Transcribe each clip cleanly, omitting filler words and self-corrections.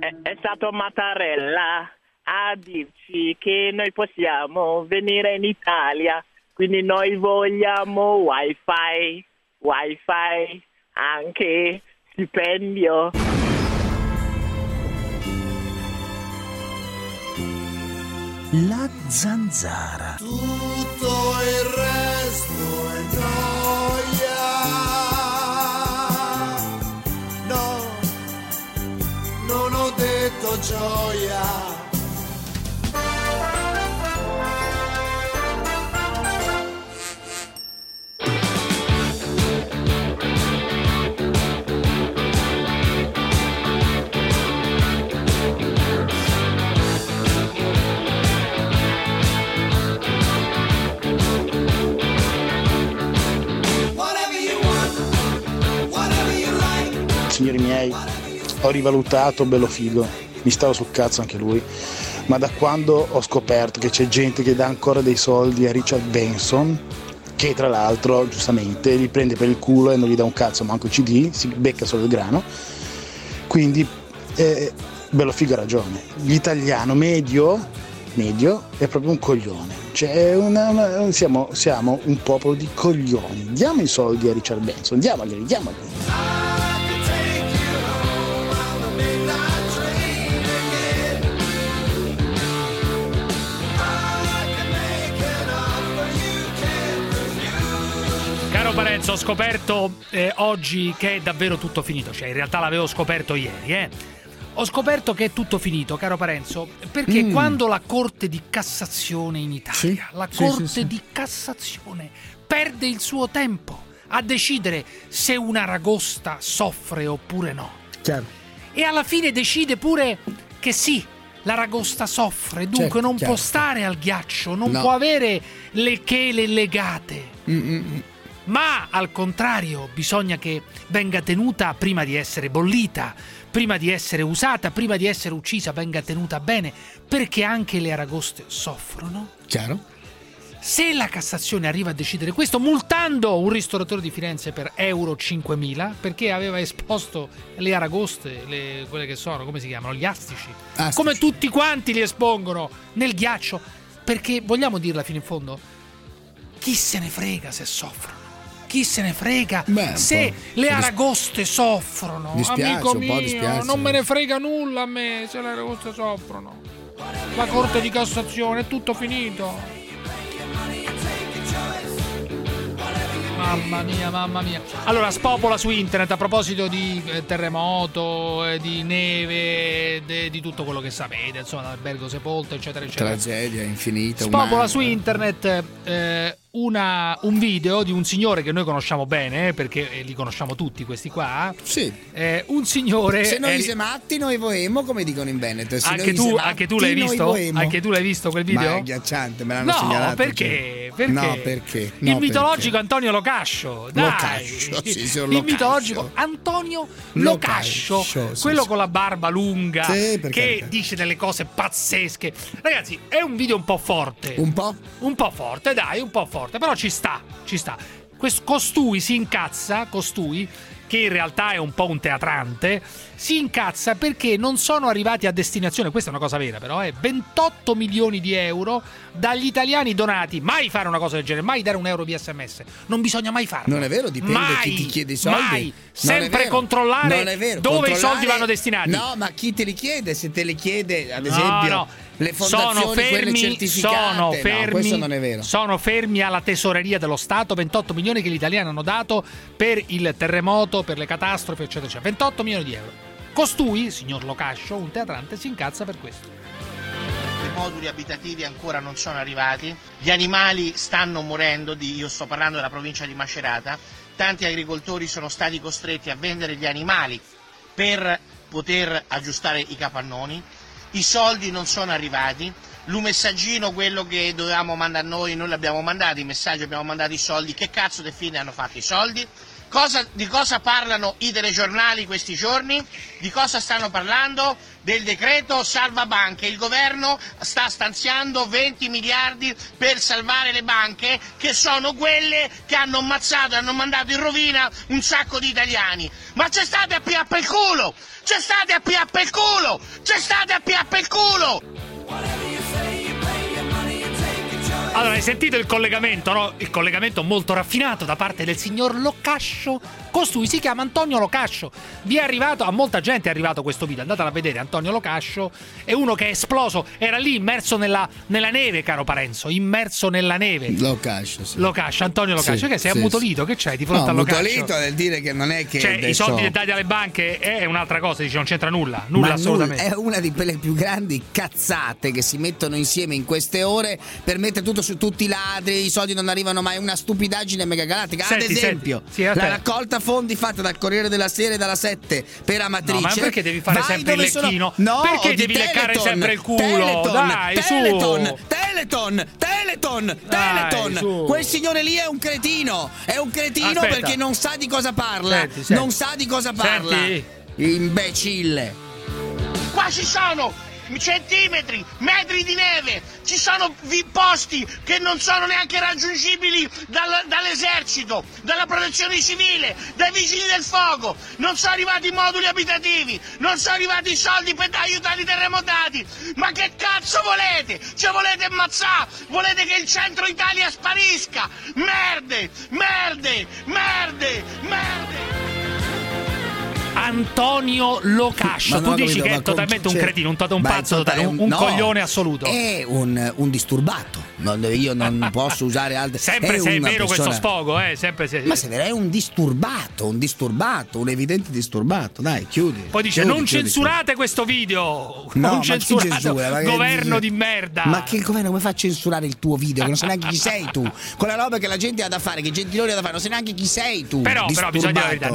è stato Mattarella a dirci che noi possiamo venire in Italia, quindi noi vogliamo wifi, anche stipendio. La zanzara. Tutto il resto è noia. No, non ho detto gioia. Signori miei, ho rivalutato bello figo, mi stava sul cazzo anche lui, ma da quando ho scoperto che c'è gente che dà ancora dei soldi a Richard Benson, che tra l'altro giustamente li prende per il culo e non gli dà un cazzo manco il CD, si becca solo il grano, quindi bello figo ha ragione, l'italiano medio è proprio un coglione, cioè siamo un popolo di coglioni, diamo i soldi a Richard Benson, diamogli. Caro Parenzo, ho scoperto oggi che è davvero tutto finito, cioè in realtà l'avevo scoperto ieri, Ho scoperto che è tutto finito, caro Parenzo, perché quando la Corte di Cassazione in Italia, di Cassazione perde il suo tempo a decidere se un aragosta soffre oppure no. Chiaro. E alla fine decide pure che sì, l'aragosta soffre, dunque non può stare al ghiaccio, non può avere le chele legate. Ma al contrario bisogna che venga tenuta prima di essere bollita, prima di essere usata, prima di essere uccisa, venga tenuta bene, perché anche le aragoste soffrono. Chiaro. Se la Cassazione arriva a decidere questo, multando un ristoratore di Firenze per euro 5.000 perché aveva esposto le aragoste, quelle che sono, come si chiamano, gli astici, come tutti quanti li espongono nel ghiaccio, perché vogliamo dirla fino in fondo, chi se ne frega se soffrono? Chi se ne frega se le aragoste soffrono? Amico mio, non me ne frega nulla a me se le aragoste soffrono. La Corte di Cassazione è tutto finito. Mamma mia. Allora, spopola su internet a proposito di terremoto, di neve, di tutto quello che sapete, insomma, Albergo Sepolto, eccetera. Tragedia infinita. Spopola su internet un video di un signore che noi conosciamo bene, perché li conosciamo tutti questi qua. Sì. Un signore. Se noi siamo matti, noi voemo, come dicono in Veneto. Anche tu l'hai visto? Anche tu l'hai visto quel video? Ma è agghiacciante, me l'hanno segnalato. No, perché? No, perché? Il mitologico Antonio Locascio, dai. Locascio, sì, signor il mitologico Antonio Locascio, quello sì. Con la barba lunga, sì, che dice delle cose pazzesche. Ragazzi, è un video un po' forte. Un po' forte, però ci sta. Costui si incazza, che in realtà è un po' un teatrante, si incazza perché non sono arrivati a destinazione, questa è una cosa vera però, 28 milioni di euro dagli italiani donati. Mai fare una cosa del genere, mai dare un euro via SMS, non bisogna mai farlo. Non è vero, dipende chi ti chiede i soldi. Mai, sempre controllare dove i soldi vanno destinati. No, ma chi te li chiede? Se te li chiede, ad esempio... Le fondazioni, quelle certificate, questo non è vero. Sono fermi alla tesoreria dello Stato 28 milioni che gli italiani hanno dato per il terremoto, per le catastrofi, eccetera. 28 milioni di euro. Costui, signor Locascio, un teatrante, si incazza per questo. I moduli abitativi ancora non sono arrivati, gli animali stanno morendo, io sto parlando della provincia di Macerata, tanti agricoltori sono stati costretti a vendere gli animali per poter aggiustare i capannoni. I soldi non sono arrivati, l'U-messaggino, quello che dovevamo mandare noi l'abbiamo mandato, i messaggi abbiamo mandato i soldi, che cazzo di fine hanno fatto i soldi? Di cosa parlano i telegiornali questi giorni? Di cosa stanno parlando? Del decreto salva banche. Il governo sta stanziando 20 miliardi per salvare le banche, che sono quelle che hanno ammazzato e hanno mandato in rovina un sacco di italiani. Ma c'è state a piappa il culo! C'è state a piappa il culo! C'è state a piappa il culo! Allora, hai sentito il collegamento, no? Il collegamento molto raffinato da parte del signor Locascio. Costui si chiama Antonio Locascio. Vi è arrivato, a molta gente è arrivato questo video. Andatelo a vedere. Antonio Locascio è uno che è esploso. Era lì immerso nella neve, caro Parenzo. Immerso nella neve. Locascio, sì. Locascio, Antonio Locascio. Sì, che sei ammutolito? Che c'hai di fronte a Locascio? Ammutolito nel dire che non è che. Cioè, adesso... i soldi dati alle banche è un'altra cosa, dice, non c'entra nulla. Nulla, assolutamente. È una di quelle più grandi cazzate che si mettono insieme in queste ore per mettere tutto su tutti i ladri. I soldi non arrivano mai. Una stupidaggine megagalattica. Ad esempio, la raccolta fondi fatta dal Corriere della Sera e dalla 7 per Amatrice. No, ma perché devi fare sempre il lecchino? No, perché devi leccare sempre il culo? Teleton. Quel signore lì è un cretino. Aspetta. Perché non sa di cosa parla. Senti. Non sa di cosa parla. Senti. Imbecille. Qua ci sono centimetri, metri di neve, ci sono posti che non sono neanche raggiungibili dall'esercito, dalla protezione civile, dai vigili del fuoco, non sono arrivati i moduli abitativi, non sono arrivati i soldi per aiutare i terremotati. Ma che cazzo volete? Ci volete ammazzare? Volete che il centro Italia sparisca? Merde! Antonio Locascio, tu dici che è totalmente un cretino, un pazzo totale, un coglione assoluto. È un disturbato. Io non posso usare altre. Sempre se è vero questo sfogo, sempre se. Ma se è un disturbato, un evidente disturbato. Dai, chiudi. Poi dice: non censurate questo video. Non censurate. Governo di merda. Ma che governo? Come fa a censurare il tuo video? Che non sai neanche chi sei tu. Con la roba che la gente ha da fare, che Gentiloni ha da fare, non sai neanche chi sei tu. Però bisogna dire la verità,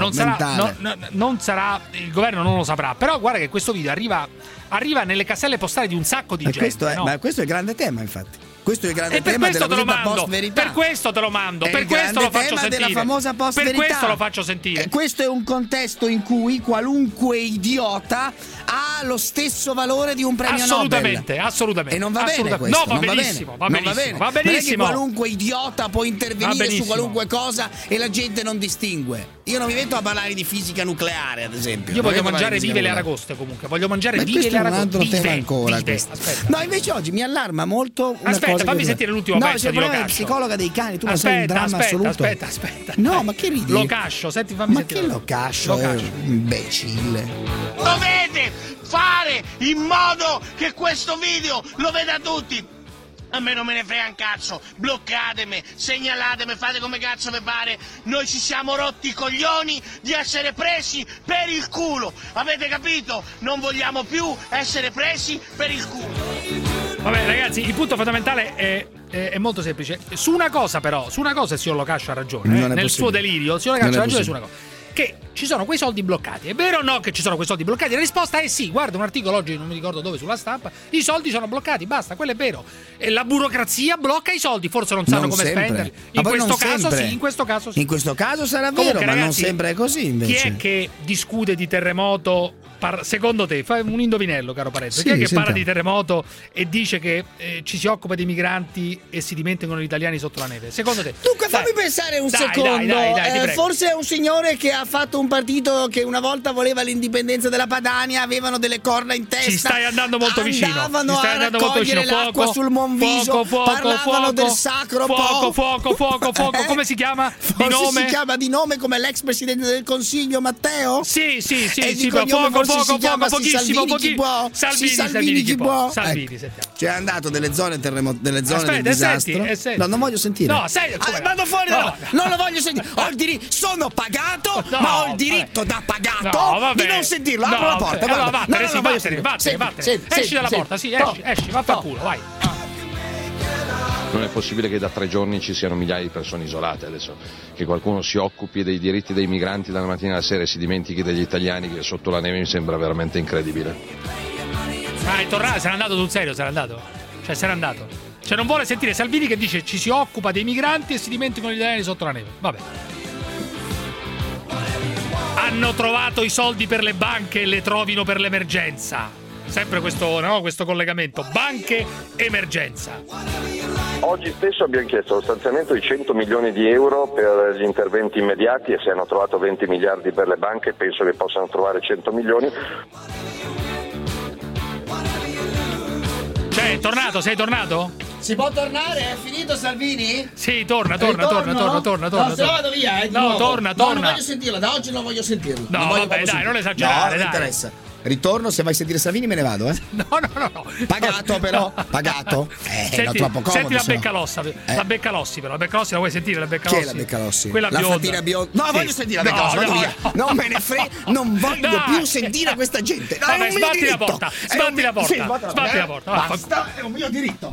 non sarà, il governo non lo saprà. Però guarda che questo video arriva nelle caselle postali di un sacco di gente. Ma questo è il grande tema, infatti. Questo è il grande tema della post-verità. Per questo te lo mando, per questo lo faccio sentire. Della famosa post-verità. Per questo lo faccio sentire. Questo è un contesto in cui qualunque idiota ha lo stesso valore di un premio Nobel. Assolutamente. E non va bene questo. No, va benissimo. Va benissimo. Non è che qualunque idiota può intervenire su qualunque cosa e la gente non distingue. Io non mi metto a parlare di fisica nucleare, ad esempio. Io voglio mangiare vive le aragoste, comunque. Voglio mangiare vive le aragoste. Questo è un altro tema ancora. No, invece oggi mi allarma molto una cosa. Fammi sentire l'ultimo pezzo di Locascio. No, sei psicologa dei cani, tu non sei un dramma assoluto. Aspetta. No, ma che ridi? Locascio, fammi sentire. Ma che Locascio? Imbecille. Dovete fare in modo che questo video lo veda tutti. A me non me ne frega un cazzo, bloccatemi, segnalatemi, fate come cazzo vi pare. Noi ci siamo rotti i coglioni di essere presi per il culo. Avete capito? Non vogliamo più essere presi per il culo. Vabbè ragazzi, il punto fondamentale è molto semplice. Su una cosa il signor Locascio ha ragione. Nel suo delirio, il signor Locascio ha ragione su una cosa. Che ci sono quei soldi bloccati. È vero o no che ci sono quei soldi bloccati? La risposta è sì. Guarda un articolo oggi, non mi ricordo dove, sulla Stampa. I soldi sono bloccati, basta, quello è vero. E la burocrazia blocca i soldi, forse non sanno come spenderli. In questo caso sì, in questo caso sì. In questo caso sarà vero, comunque, ma ragazzi, non sempre è così invece. Chi è che discute di terremoto? Secondo te, fai un indovinello, caro Parenzo. Chi è che parla di terremoto e dice che ci si occupa dei migranti e si dimenticano gli italiani sotto la neve? Secondo te? Dunque, fammi pensare un secondo. Dai, forse è un signore che ha fatto un partito che una volta voleva l'indipendenza della Padania, avevano delle corna in testa. Ci stai andando molto vicino. Andavano a raccogliere l'acqua sul Monviso. Parlavano del sacro fuoco. Come si chiama? Di nome? Si chiama di nome come l'ex presidente del Consiglio Matteo? Sì, pochissimo. Salvini chi può. Salvini, sentiamo. C'è andato delle zone del disastro. No, non voglio sentire. No, vado fuori. No, non lo voglio sentire. Ho il diritto, sono pagato, ma ho il diritto da pagato di non sentirlo. Apro la porta. Vattene. Esci dalla porta, sì, esci, vaffanculo, vai. Non è possibile che da 3 giorni ci siano migliaia di persone isolate. Adesso che qualcuno si occupi dei diritti dei migranti dalla mattina alla sera e si dimentichi degli italiani che sotto la neve mi sembra veramente incredibile. È tornato, se n'è andato sul serio, se n'è andato. Cioè non vuole sentire Salvini che dice ci si occupa dei migranti e si dimenticano gli italiani sotto la neve. Vabbè. hanno trovato i soldi per le banche e le trovino per l'emergenza. Sempre questo collegamento, banche, emergenza. Oggi stesso abbiamo chiesto lo stanziamento di 100 milioni di euro per gli interventi immediati, e se hanno trovato 20 miliardi per le banche penso che possano trovare 100 milioni. Cioè, è tornato? Sei tornato? Si può tornare? È finito Salvini? Sì, torna. No, se no torna. vado via, No, torna. No, non voglio sentirlo, da oggi non voglio sentirlo. No, vabbè, dai, non esagerare, no, dai. Non interessa. Ritorno, se vai a sentire Salvini me ne vado, No. Pagato però, pagato. Senti, troppo comodo. Senti la Beccalossi, la Beccalossi però, la Beccalossi la vuoi sentire, la Beccalossi? Chi è la Beccalossi? Quella la bionda. Fatina bionda. No, sì. Voglio sentire la Beccalossi, vado via. Non me ne frega, non voglio più sentire questa gente. Vabbè, sbatti la porta, sbatti la porta. Basta, è un mio diritto.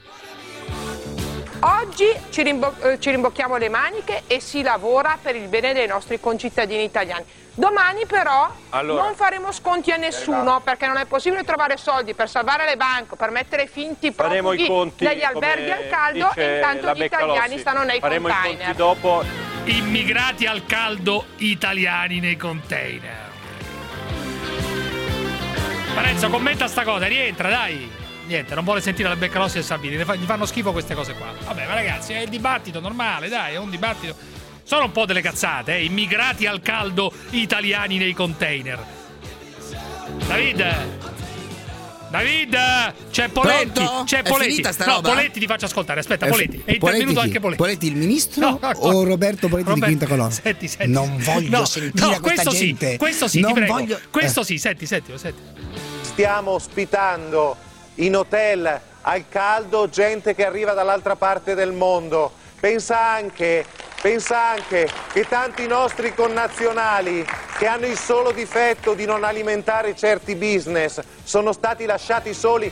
Oggi ci rimbocchiamo le maniche e si lavora per il bene dei nostri concittadini italiani. Domani però non faremo sconti a nessuno, perché non è possibile trovare soldi per salvare le banche, per mettere finti profughi negli alberghi al caldo, e intanto gli italiani stanno nei container. Dopo. Immigrati al caldo, italiani nei container. Parenzo, commenta sta cosa, rientra, dai. Niente, non vuole sentire la Beccalossi e Salvini, gli fanno schifo queste cose qua. Vabbè, ma ragazzi, è il dibattito normale, dai, è un dibattito. Sono un po' delle cazzate, immigrati al caldo, italiani nei container. David, c'è Poletti, Pronto? c'è Poletti. No, Poletti ti faccio ascoltare, aspetta, Poletti. È intervenuto anche Poletti. Poletti il ministro o Roberto Poletti di Quinta Colonna? Senti. Non voglio sentire questa gente. Questo sì, non ti prego. Voglio... Questo sì, senti. Stiamo ospitando in hotel al caldo gente che arriva dall'altra parte del mondo. Pensa anche che tanti nostri connazionali che hanno il solo difetto di non alimentare certi business sono stati lasciati soli.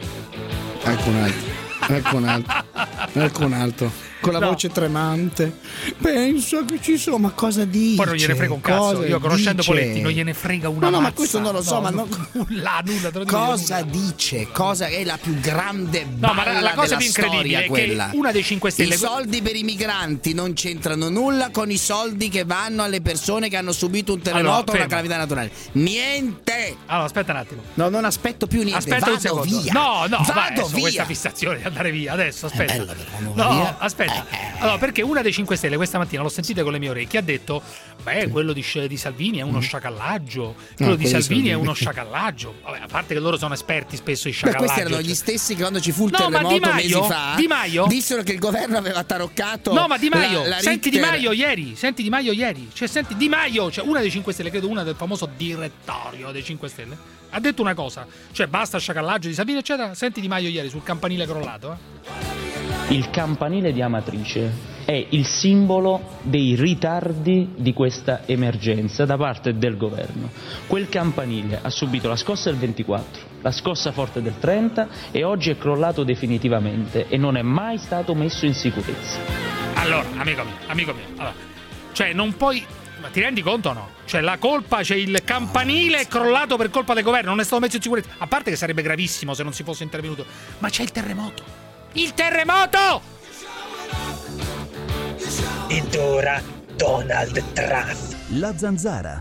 Ecco un altro. Con la voce tremante. Penso che ci sono, ma cosa dice? Poi non gliene frega un cazzo. Io conoscendo Poletti non gliene frega una mazza. No, ma questo non lo so, nulla. Cosa nulla. dice? Cosa è la più grande balla la cosa più storia, incredibile è quella. che una dei 5 Stelle... I soldi per i migranti non c'entrano nulla con i soldi che vanno alle persone che hanno subito un terremoto o una calamità naturale. Niente! Allora, aspetta un attimo. No, non aspetto più niente. Aspetta un secondo. Via. Vado via. Questa fissazione di andare via. Adesso, aspetta. È bello, via. Aspetta. Allora, perché una dei 5 Stelle questa mattina, l'ho sentita con le mie orecchie, ha detto quello di Salvini è uno sciacallaggio, quello di Salvini è uno sciacallaggio. Vabbè, a parte che loro sono esperti spesso in sciacallaggio. Questi erano gli stessi che quando ci fu il terremoto mesi fa Di Maio dissero che il governo aveva taroccato. No, ma Di Maio, la senti Di Maio ieri, cioè senti Di Maio, cioè una dei 5 Stelle, credo una del famoso direttorio dei 5 Stelle, ha detto una cosa, cioè basta sciacallaggio di Salvini eccetera. Senti Di Maio ieri sul campanile crollato, Il campanile di Amatrice è il simbolo dei ritardi di questa emergenza da parte del governo. Quel campanile ha subito la scossa del 24, la scossa forte del 30 e oggi è crollato definitivamente e non è mai stato messo in sicurezza. Allora, amico mio, allora, cioè non puoi... Ma ti rendi conto o no? Cioè la colpa, c'è il campanile è crollato per colpa del governo, non è stato messo in sicurezza. A parte che sarebbe gravissimo se non si fosse intervenuto, ma c'è il terremoto! Il terremoto! Ed ora Donald Trump. La Zanzara.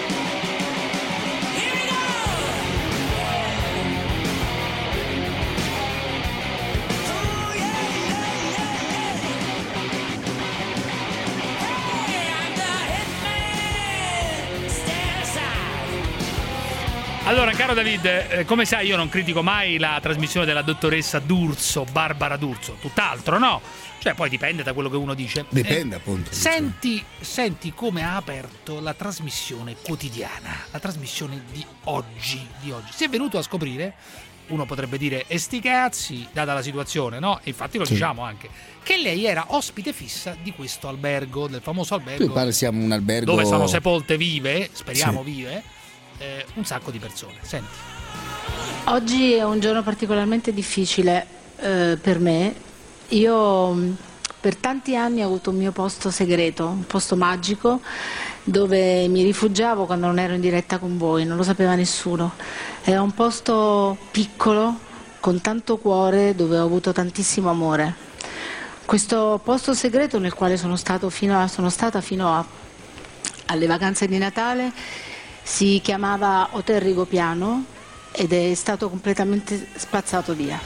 Allora, caro David, come sai io non critico mai la trasmissione della dottoressa D'Urso, Barbara D'Urso, tutt'altro, no? Cioè poi dipende da quello che uno dice. Dipende appunto. Senti come ha aperto la trasmissione quotidiana, la trasmissione di oggi. Si è venuto a scoprire, uno potrebbe dire e sti cazzi, data la situazione, no? E infatti lo diciamo anche, che lei era ospite fissa di questo albergo, del famoso albergo. Mi pare siamo un albergo dove sono sepolte vive, speriamo vive. Un sacco di persone. Senti. Oggi è un giorno particolarmente difficile per me. Io per tanti anni ho avuto un mio posto segreto, un posto magico dove mi rifugiavo quando non ero in diretta con voi, non lo sapeva nessuno. Era un posto piccolo, con tanto cuore, dove ho avuto tantissimo amore. Questo posto segreto nel quale sono stata fino alle vacanze di Natale, si chiamava Hotel Rigopiano ed è stato completamente spazzato via.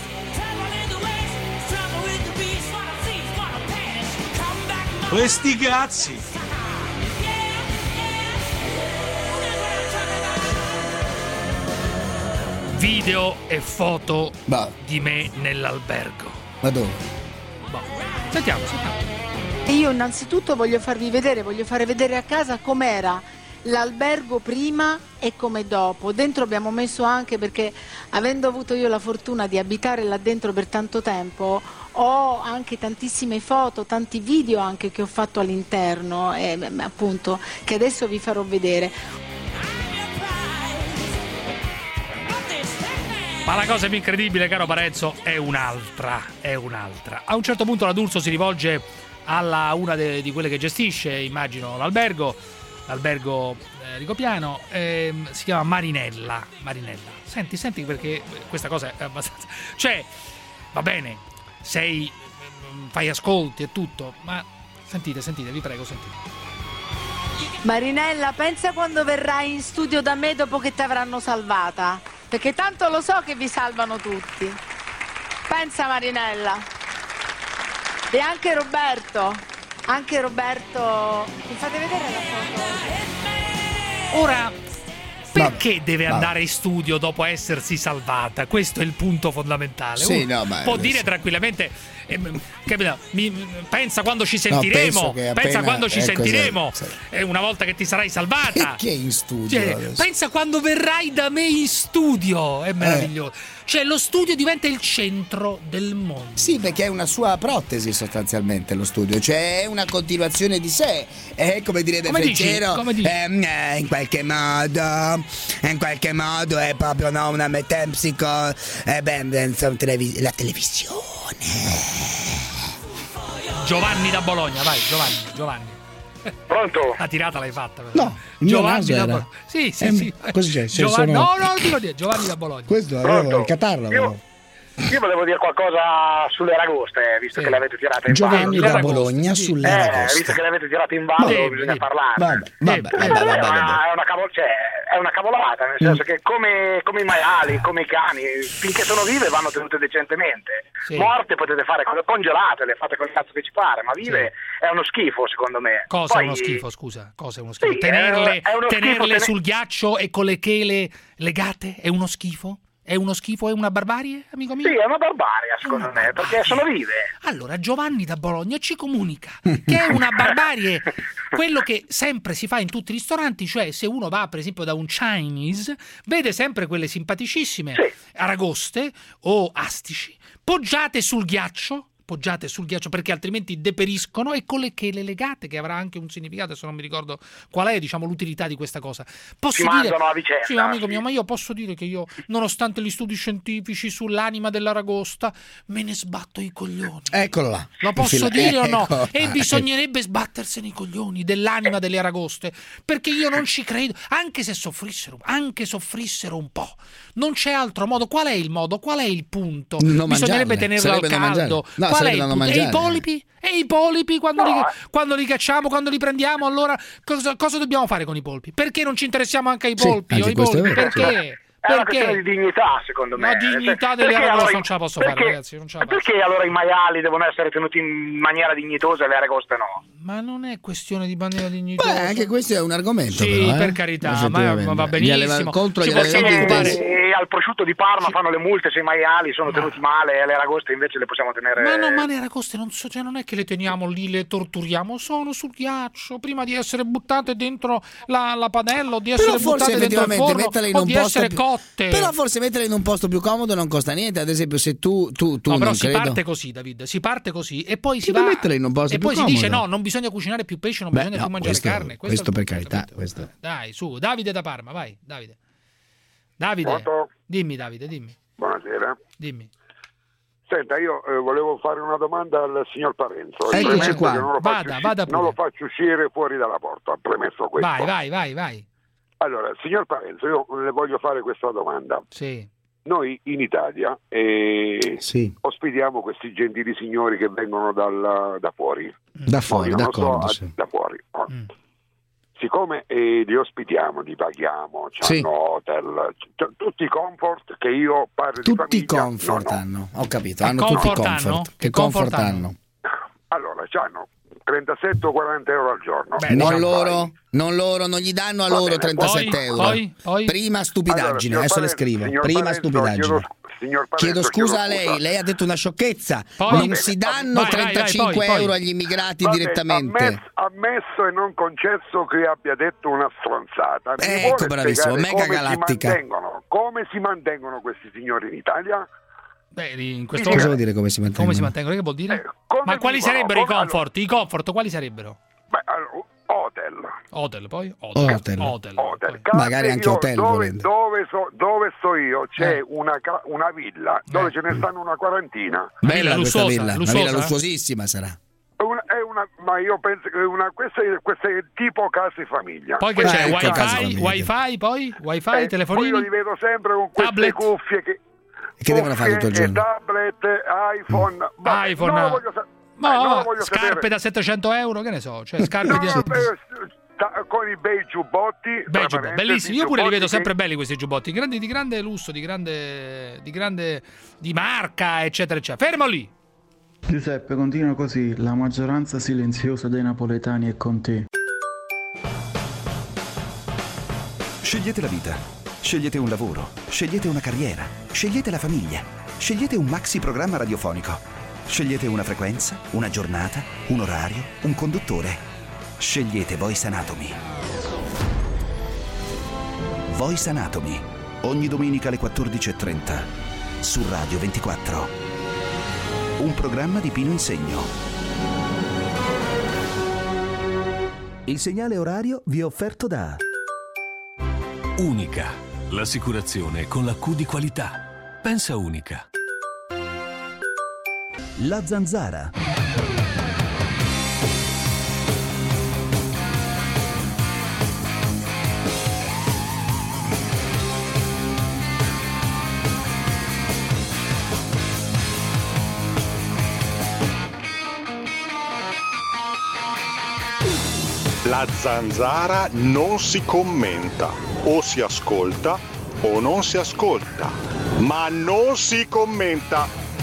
Questi cazzi! Video e foto di me nell'albergo. Ma dove? Sentiamo. E io innanzitutto voglio far vedere a casa com'era l'albergo prima e come dopo. Dentro abbiamo messo anche, perché avendo avuto io la fortuna di abitare là dentro per tanto tempo, ho anche tantissime foto, tanti video anche che ho fatto all'interno, appunto, che adesso vi farò vedere. Ma la cosa più incredibile, caro Parenzo, è un'altra. A un certo punto la D'Urso si rivolge alla una di quelle che gestisce, immagino, l'albergo Rigopiano, si chiama Marinella. Senti, perché questa cosa è abbastanza... Cioè, va bene, fai ascolti e tutto, ma sentite, vi prego, sentite. Marinella, pensa quando verrai in studio da me dopo che ti avranno salvata, perché tanto lo so che vi salvano tutti. Pensa, Marinella. E anche Roberto, mi fate vedere la foto? Ora, perché deve andare in studio dopo essersi salvata? Questo è il punto fondamentale. Sì, può dire tranquillamente, pensa quando ci sentiremo, sentiremo, una volta che ti sarai salvata. Che in studio? Pensa quando verrai da me in studio, è meraviglioso. Cioè lo studio diventa il centro del mondo. Sì, perché è una sua protesi sostanzialmente lo studio, cioè è una continuazione di sé. È come dire De Freggero, in qualche modo è proprio una metempsico, la televisione. Giovanni da Bologna, vai, Giovanni. Pronto? La tirata l'hai fatta, però. No, il mio naso da era. Sì. Così c'è. Giovanni, no, dico dire, Giovanni da Bologna. Questo avevo il catarro. Io volevo dire qualcosa sulle aragoste, visto che le avete tirate in ballo. Giovanni da Bologna sulle aragoste. Visto che le avete tirate in ballo, bisogna parlare. Vabbè. È una cavolata, nel senso che come i maiali, come i cani, finché sono vive vanno tenute decentemente. Morte potete fare congelate, le fate col cazzo che ci pare, ma vive è uno schifo, secondo me. Cosa è uno schifo, scusa? Cosa è uno schifo? Tenerle sul ghiaccio e con le chele legate è uno schifo? È uno schifo, è una barbarie, amico mio? Sì, è una barbarie, secondo me, perché sono vive. Allora, Giovanni da Bologna ci comunica che è una barbarie quello che sempre si fa in tutti i ristoranti, cioè se uno va, per esempio, da un Chinese, vede sempre quelle simpaticissime aragoste o astici poggiate sul ghiaccio, perché altrimenti deperiscono, e con le chele legate, che avrà anche un significato, se non mi ricordo qual è, diciamo, l'utilità di questa cosa. Si mangiano a vicenda. Sì, amico mio, ma io posso dire che io, nonostante gli studi scientifici sull'anima dell'aragosta, me ne sbatto i coglioni. Eccolo là. Lo posso dire o no? E bisognerebbe sbattersene i coglioni dell'anima delle aragoste, perché io non ci credo, anche se soffrissero un po'. Non c'è altro modo. Qual è il modo? Qual è il punto? Bisognerebbe tenerlo al caldo. Qual è il punto? E i polipi? Quando li cacciamo, quando li prendiamo, allora cosa dobbiamo fare con i polpi? Perché non ci interessiamo anche ai polpi? Perché? È una questione di dignità, secondo me. La dignità delle aragoste non ce la posso fare, ragazzi. Perché allora i maiali devono essere tenuti in maniera dignitosa e le aragoste no? Ma non è questione di maniera dignitosa. Beh, anche questo è un argomento. Sì, però, per carità, ma va benissimo. E al prosciutto di Parma fanno le multe se i maiali sono tenuti male e le aragoste invece le possiamo tenere. Ma le aragoste non è che le teniamo lì, le torturiamo, sono sul ghiaccio prima di essere buttate dentro la padella o di essere buttate dentro il forno o di essere cotte. Però forse metterle in un posto più comodo non costa niente. Ad esempio, se tu no, però non si credo... parte così, David. Si parte così e poi si va metterle in un posto e più poi comodo. Si dice no, non bisogna cucinare più pesce, non bisogna più mangiare carne. Questo per carità. Questo. Dai, su, Davide da Parma, vai, Davide. Pronto? Dimmi, Davide, dimmi. Buonasera. Dimmi. Senta, io volevo fare una domanda al signor Parenzo. Eccoci qua. Non lo faccio uscire fuori dalla porta, premesso questo. Vai. Allora, signor Parenzo, io le voglio fare questa domanda. Sì. Noi in Italia ospitiamo questi gentili signori che vengono da fuori. Da fuori, d'accordo. Da fuori. siccome li ospitiamo, li paghiamo, hanno hotel, tutti i comfort che io parlo di famiglia. Tutti i comfort hanno, ho capito, hanno tutti i comfort. Che comfort hanno? Allora, hanno 37 o 40 euro al giorno. Beh, non loro, non gli danno a loro 37 euro. Poi? Prima stupidaggine, allora, adesso le scrivo. Prima stupidaggine. Chiedo scusa a lei ha detto una sciocchezza. Non si danno 35 euro agli immigrati direttamente. Ammesso e non concesso che abbia detto una stronzata. Ecco, bravissimo, mega galattica. Come si mantengono questi signori in Italia? Beh, in questo cosa vuol dire come si mantengono? Come si mantengono? Che vuol dire? Ma quali sarebbero i comfort? I comfort quali sarebbero? Beh, Hotel, poi? Hotel. Magari anche hotel. Dove sto io c'è una villa dove ce ne stanno una quarantina. Bella lussuosa, questa villa, una villa lussuosissima sarà. Ma io penso che questa è tipo casa e famiglia. Poi che c'è? Wifi, poi? Wifi, telefonini? Poi io li vedo sempre con queste tablet. Cuffie che devono fare tutto il giorno? Tablet, iPhone. iPhone. Non lo voglio scarpe sapere. da 700 euro, che ne so, cioè scarpe con i bei giubbotti. Bellissimi, io pure li vedo sempre belli questi giubbotti, di grande lusso, di marca, eccetera, eccetera. Fermo lì. Giuseppe, continua così, la maggioranza silenziosa dei napoletani è con te. Scegliete la vita. Scegliete un lavoro, scegliete una carriera, scegliete la famiglia, scegliete un maxi programma radiofonico, scegliete una frequenza, una giornata, un orario, un conduttore. Scegliete Voice Anatomy. Voice Anatomy, ogni domenica alle 14:30 su Radio 24. Un programma di Pino Insegno. Il segnale orario vi è offerto da Unica. L'assicurazione con la Q di qualità. Pensa Unica. La Zanzara. La Zanzara non si commenta, o si ascolta o non si ascolta, ma non si commenta.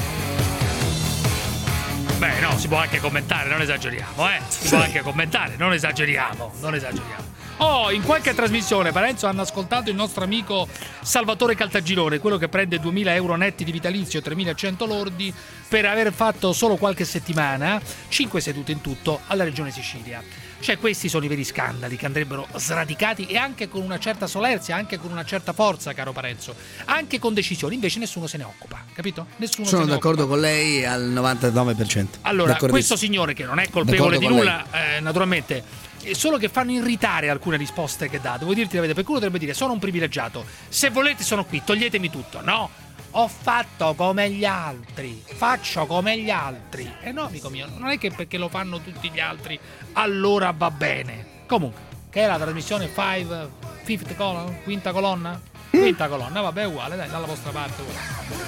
Beh, no, si può anche commentare, non esageriamo, Si può anche commentare, non esageriamo. Oh, in qualche trasmissione, Parenzo, hanno ascoltato il nostro amico Salvatore Caltagirone, quello che prende 2.000 euro netti di vitalizio, 3.100 lordi, per aver fatto solo qualche settimana 5 sedute in tutto alla Regione Sicilia. Cioè, questi sono i veri scandali che andrebbero sradicati, e anche con una certa solerzia, anche con una certa forza, caro Parenzo, anche con decisioni. Invece nessuno se ne occupa, capito? Sono d'accordo con lei al 99%. Allora, questo signore, che non è colpevole di nulla, naturalmente, solo che fanno irritare alcune risposte che dà. Devo dirti la verità, perché uno dovrebbe dire: sono un privilegiato, se volete sono qui, toglietemi tutto. No, ho fatto come gli altri, faccio come gli altri. No, amico mio, non è che perché lo fanno tutti gli altri allora va bene. Comunque, che è la trasmissione Fifth Column? Quinta colonna? Quinta colonna, vabbè, è uguale, dai, dalla vostra parte uguale.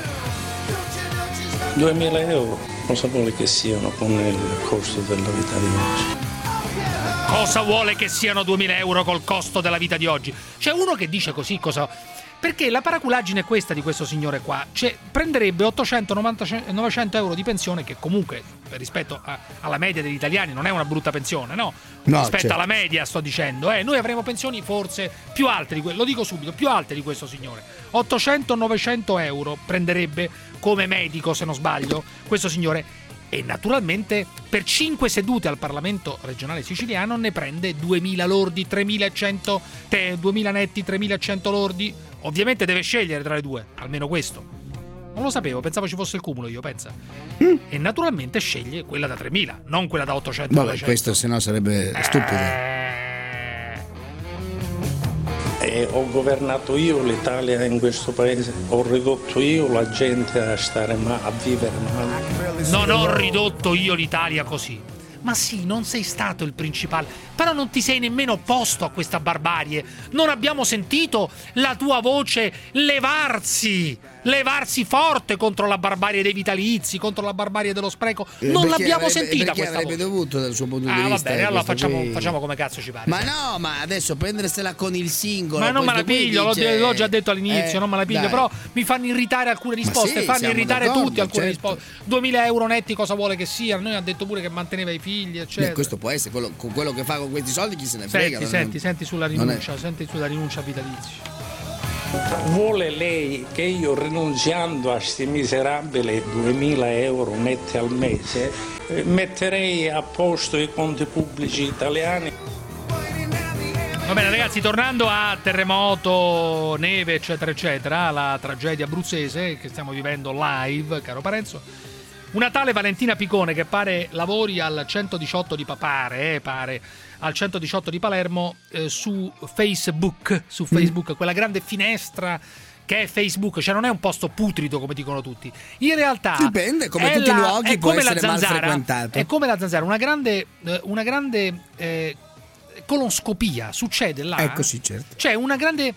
2.000 euro, cosa vuole che siano con il costo della vita di oggi? Cosa vuole che siano 2.000 euro col costo della vita di oggi? C'è uno che dice così, cosa... Perché la paraculaggine è questa di questo signore qua, cioè prenderebbe 800-900 euro di pensione, che comunque rispetto alla media degli italiani non è una brutta pensione, no? Rispetto alla media, sto dicendo, noi avremo pensioni forse più alte, lo dico subito, più alte di questo signore. 800-900 euro prenderebbe come medico, se non sbaglio, questo signore. E naturalmente per 5 sedute al Parlamento regionale siciliano ne prende 2.000 lordi, 3.100, 2.000 netti, 3.100 lordi. Ovviamente deve scegliere tra le due, almeno questo. Non lo sapevo, pensavo ci fosse il cumulo, io pensa. E naturalmente sceglie quella da 3.000, non quella da 800. Vabbè, questo sennò sarebbe stupido. Ho governato io l'Italia in questo paese, ho ridotto io la gente a vivere male. Non ho ridotto io l'Italia così. Ma sì, non sei stato il principale, però non ti sei nemmeno opposto a questa barbarie. Non abbiamo sentito la tua voce levarsi levarsi forte contro la barbarie dei vitalizi, contro la barbarie dello spreco. Non l'abbiamo sentita questa avrebbe voce. dovuto dal suo punto di vista. Va bene, allora facciamo come cazzo ci pare. Ma no, ma adesso prendersela con il singolo. Ma non me la piglio, dice... l'ho già detto all'inizio, non me la piglio, dai. Però mi fanno irritare alcune risposte, sì, fanno irritare tutti alcune risposte. 2.000 euro netti cosa vuole che siano? Noi ha detto pure che manteneva i figli, eccetera. Questo può essere, con quello che fa con questi soldi chi se ne frega. Senti sulla rinuncia, a vitalizi. Vuole lei che io, rinunziando a questi miserabili 2.000 euro netti al mese, metterei a posto i conti pubblici italiani? Va bene ragazzi, tornando a terremoto, neve eccetera eccetera, la tragedia abruzzese che stiamo vivendo live, caro Parenzo, una tale Valentina Picone che pare lavori al 118 di pare al 118 di Palermo, su Facebook, quella grande finestra che è Facebook, cioè non è un posto putrido come dicono tutti. In realtà dipende, come tutti i luoghi può essere mal frequentato. È come la Zanzara, una grande colonscopia succede là. Ecco sì, certo. Cioè una grande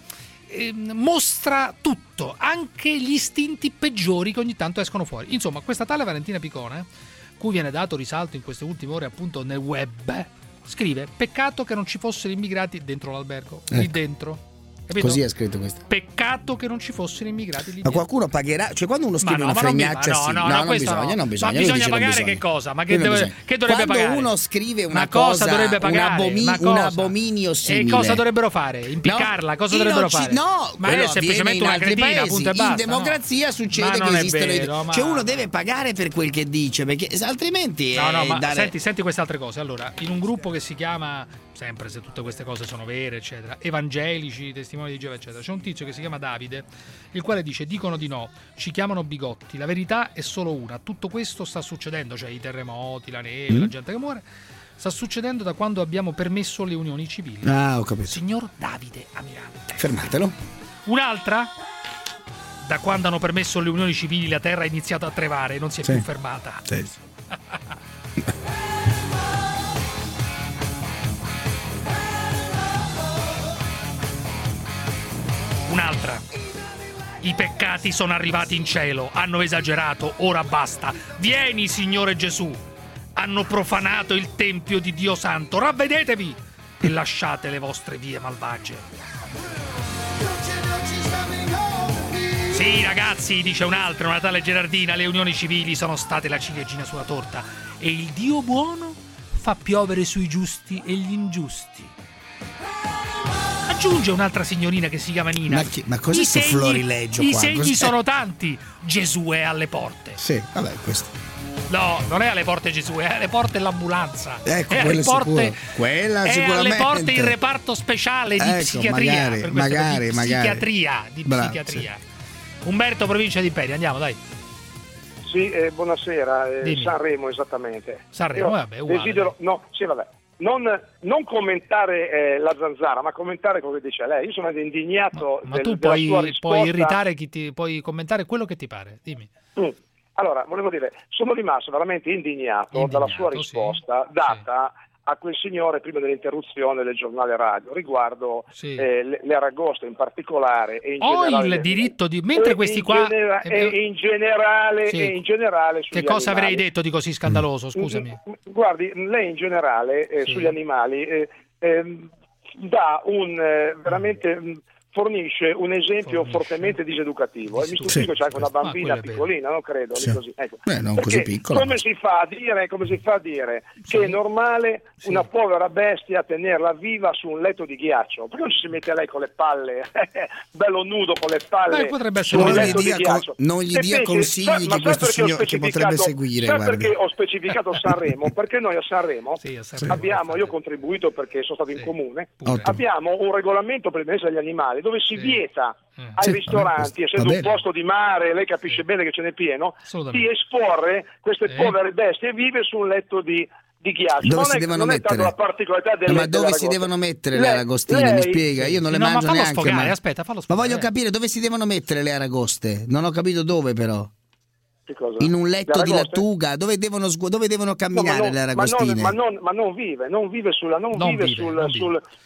mostra tutto, anche gli istinti peggiori che ogni tanto escono fuori. Insomma, questa tale Valentina Picone, cui viene dato risalto in queste ultime ore appunto nel web, scrive: peccato che non ci fossero immigrati dentro l'albergo, lì dentro. Capito? Così è scritto questo. Peccato che non ci fossero immigrati lì. Ma qualcuno pagherà? Cioè quando uno scrive una fregnaccia non bisogna. Ma bisogna pagare che cosa? Ma che dovrebbe pagare? Quando uno scrive una cosa dovrebbe pagare? un abominio simile. E cosa dovrebbero fare? Impiccarla? Cosa dovrebbero fare? No, ma è semplicemente una cretina, punto e basta. In democrazia succede che esistono. Cioè uno deve pagare per quel che dice, perché altrimenti senti queste altre cose. Allora, in un gruppo che si chiama, sempre se tutte queste cose sono vere eccetera, evangelici, testimoni di Geova eccetera, c'è un tizio che si chiama Davide, il quale dice: dicono di no, ci chiamano bigotti, la verità è solo una, tutto questo sta succedendo, cioè i terremoti, la neve, la gente che muore, sta succedendo da quando abbiamo permesso le unioni civili. Ho capito. Signor Davide Amirante, fermatelo. Un'altra: da quando hanno permesso le unioni civili la terra ha iniziato a tremare e non si è più fermata. Sì. Un'altra: i peccati sono arrivati in cielo, hanno esagerato, ora basta. Vieni, Signore Gesù. Hanno profanato il tempio di Dio Santo, ravvedetevi e lasciate le vostre vie malvagie. Sì, ragazzi, dice un'altra, una tale Gerardina, le unioni civili sono state la ciliegina sulla torta e il Dio buono fa piovere sui giusti e gli ingiusti. Aggiunge un'altra signorina che si chiama Nina. Ma cos'è questo florilegio? I segni sono tanti. Gesù è alle porte. Sì, vabbè, questo. No, non è alle porte Gesù, è alle porte l'ambulanza. Ecco, è alle porte, quella è sicuramente. alle porte il reparto speciale di psichiatria. Psichiatria. Psichiatria. Sì. Umberto, provincia di Imperia, andiamo, dai. Sì, buonasera. Sanremo, esattamente. Sanremo, vabbè, uguale. Desidero, no, sì, vabbè. Non commentare la Zanzara, ma commentare come dice lei. Io sono indignato ma tu puoi irritare puoi commentare quello che ti pare, dimmi. Allora, volevo dire, sono rimasto veramente indignato dalla sua risposta data a quel signore prima dell'interruzione del giornale radio riguardo le aragoste in particolare e in generale il diritto di mentre questi qua in generale che cosa avrei detto di così scandaloso, scusami. Guardi, lei in generale sugli animali dà veramente fornisce un esempio fortemente diseducativo. E mi stupisco, c'è anche una bambina piccolina, non credo. Così. Ecco. Non così piccola. Come si fa a dire che è normale una povera bestia tenerla viva su un letto di ghiaccio? Perché non si mette lei con le palle, bello nudo con le palle? Potrebbe essere un letto di ghiaccio. Non gli dia consigli di questo signore che potrebbe seguire. Sai perché ho specificato Sanremo? Perché noi a Sanremo abbiamo, io ho contribuito perché sono stato in comune, abbiamo un regolamento per il benessere degli animali dove si vieta ai ristoranti, essendo un posto di mare, lei capisce bene che ce n'è pieno, di esporre queste povere bestie vive su un letto di ghiaccio. Dove si devono mettere? La particolarità ma dove si devono mettere le aragostine? Mi spiega, io non le mangio neanche. Sfogare, aspetta, fallo sfogare. Ma voglio capire dove si devono mettere le aragoste. Non ho capito dove, però. In un letto di lattuga, dove devono camminare le aragostine? Ma non vive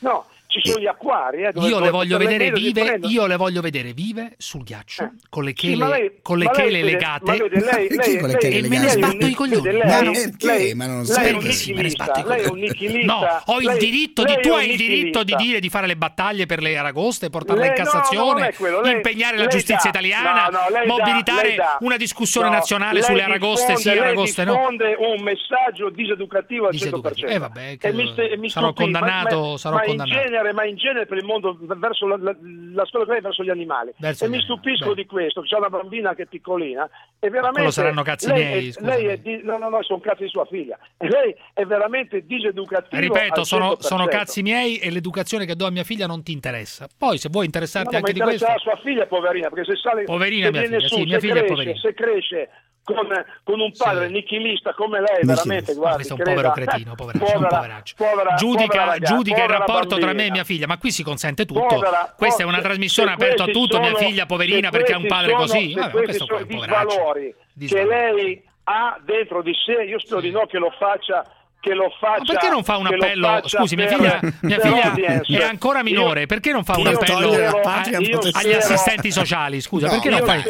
ci sono gli acquari. Io le voglio vedere vive sul ghiaccio con le chele legate e me ne sbatto i coglioni. Ma non perché sì, me ne sbatto i coglioni. No, ho il diritto tu hai il diritto di dire di fare le battaglie per le aragoste, portarle in Cassazione, impegnare la giustizia italiana, mobilitare una discussione nazionale sulle aragoste, sì, aragoste no. Diffonde un messaggio diseducativo al 100%. Vabbè, sarò condannato. Ma in genere per il mondo, verso la scuola che verso gli animali. Mi stupisco di questo, c'è una bambina che è piccolina e veramente quello saranno cazzi miei, no, sono cazzi di sua figlia. E lei è veramente diseducativa. Ripeto, sono cazzi miei e l'educazione che do a mia figlia non ti interessa. Poi se vuoi interessarti anche di questo. Ma interessa la sua figlia, poverina, perché se sale poverina mia figlia, sì, mia figlia è poverina. Se cresce con un padre nichilista come lei, veramente, guarda, questo è un povero cretino, poveraccio. Giudica il rapporto tra me e mia figlia, ma qui si consente tutto. Questa è una trasmissione aperta a tutto, mia figlia poverina perché ha un padre così. Questi sono i disvalori che lei ha dentro di sé, io spero di no che lo faccia. Ma perché non fa un appello? Scusi, mia figlia è ancora minore. Perché non fa un appello agli assistenti sociali? Scusa, perché non fai?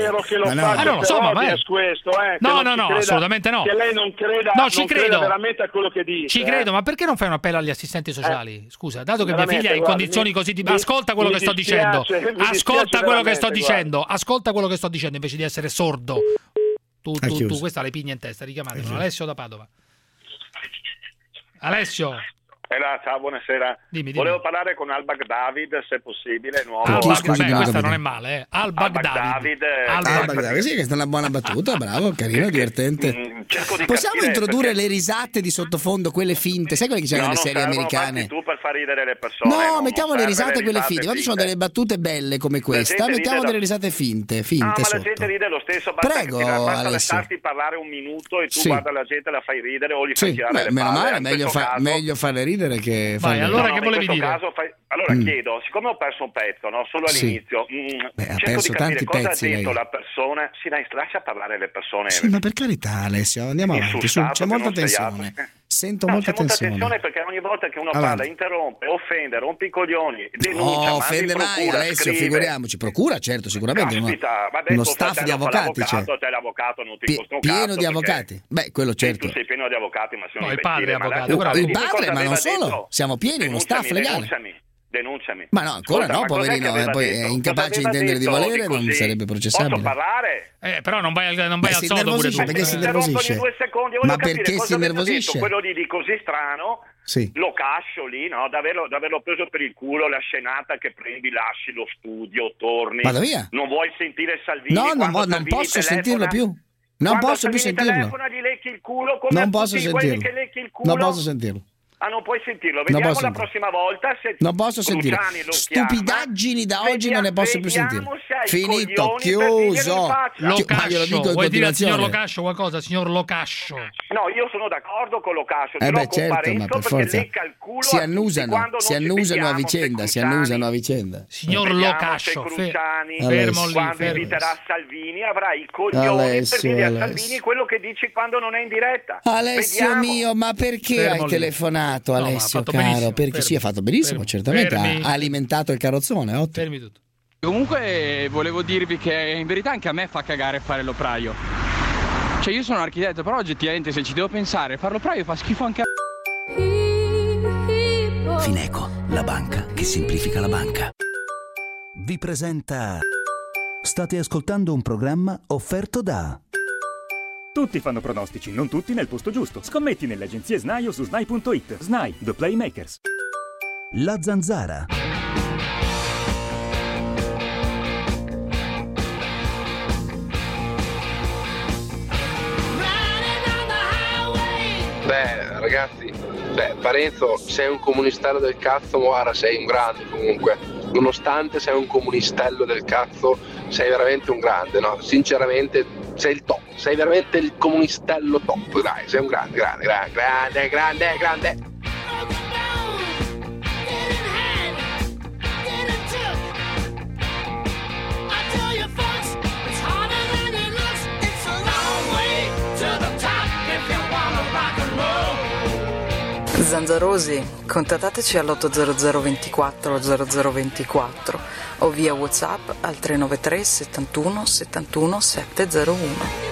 No, assolutamente no. Che lei non creda, veramente a quello che dice. Ci credo, ma perché non fai un appello agli assistenti sociali? Scusa, dato che mia figlia è in condizioni così ascolta quello che sto dicendo. Ascolta quello che sto dicendo. Ascolta quello che sto dicendo invece di essere sordo. Tu questa le pigne in testa, richiamatelo. Alessio da Padova. Alessio. Ciao, buonasera. Dimmi. Volevo parlare con Al-Baghdadi, se possibile. Questa non è male, Al-Baghdadi. Sì, questa è una buona battuta, bravo, carino, divertente. Possiamo introdurre le risate di sottofondo, quelle finte, sai quelle che c'erano nelle serie americane? Tu per far ridere le persone. No, mettiamo le risate quelle finte. Quando ci sono delle battute belle come questa, mettiamo delle risate finte ma sotto. la gente ride lo stesso, basta lasciarti parlare un minuto e tu guarda la gente, la fai ridere o gli fai girare le palle. Meglio farle ridere che allora che volevi dire? Allora chiedo, siccome ho perso un pezzo, no? Solo all'inizio, ha cerco perso di capire tanti cosa pezzi, ha detto lei. la persona. Lascia parlare le persone. Sì, ma per carità, Alessio, andiamo avanti. C'è molta tensione. Sento molta tensione perché ogni volta che uno parla interrompe, offende, rompe i coglioni, denuncia. No, offende mai, Alessio, figuriamoci. Procura, certo, sicuramente. Uno staff di avvocati c'è. L'avvocato non ti costa un pieno di avvocati. Beh, quello certo. Tu sei pieno di avvocati, ma sono il padre avvocato. Il padre, ma non solo. Siamo pieni, uno staff legale. Denunciami. Ma no, ancora no, poverino, poi è incapace di intendere di volere, non sarebbe processabile. Posso parlare? Però non vai al sodo pure tu. Perché si innervosisce? Ma perché si innervosisce? Quello di così strano, lo cascio lì, no? D'averlo preso per il culo, la scenata che prendi, lasci lo studio, torni. Vado via. Non vuoi sentire Salvini? No, non posso sentirlo più. Non posso più sentirlo. Gli lecchi il culo come non posso sentirlo. Che lecchi il culo. Non posso sentirlo. Non puoi sentirlo, vediamo la prossima volta se non posso sentire stupidaggini da oggi, non ne posso più sentire. Finito, chiuso. Locascio, vuoi dire al signor Locascio qualcosa, signor Locascio? No, io sono d'accordo con Locascio, certo, ma per forza si annusano a vicenda, Signor Locascio, fermo lì, quando inviterà Salvini avrai i coglioni per dire a Salvini quello che dici quando non è in diretta. Alessio mio, ma perché hai telefonato? Alessio caro, perché ha fatto benissimo, certamente ha alimentato il carrozzone, ottimo. Fermi tutto. Comunque volevo dirvi che in verità anche a me fa cagare fare l'operaio. Cioè io sono un architetto, però oggettivamente se ci devo pensare, fare l'operaio fa schifo anche a... Fineco, la banca che semplifica la banca. Vi presenta... State ascoltando un programma offerto da... Tutti fanno pronostici, non tutti nel posto giusto. Scommetti nelle agenzie SNAI o su SNAI.it. SNAI, The Playmakers. La Zanzara. Beh, ragazzi, Parenzo, sei un comunistello del cazzo, guarda, sei un grande comunque. Nonostante sei un comunistello del cazzo, sei veramente un grande, no? Sinceramente, sei il top, sei veramente il comunistello top, dai, sei un grande. Zanzarosi, contattateci all'800 24 0024 o via WhatsApp al 393 71 71 701.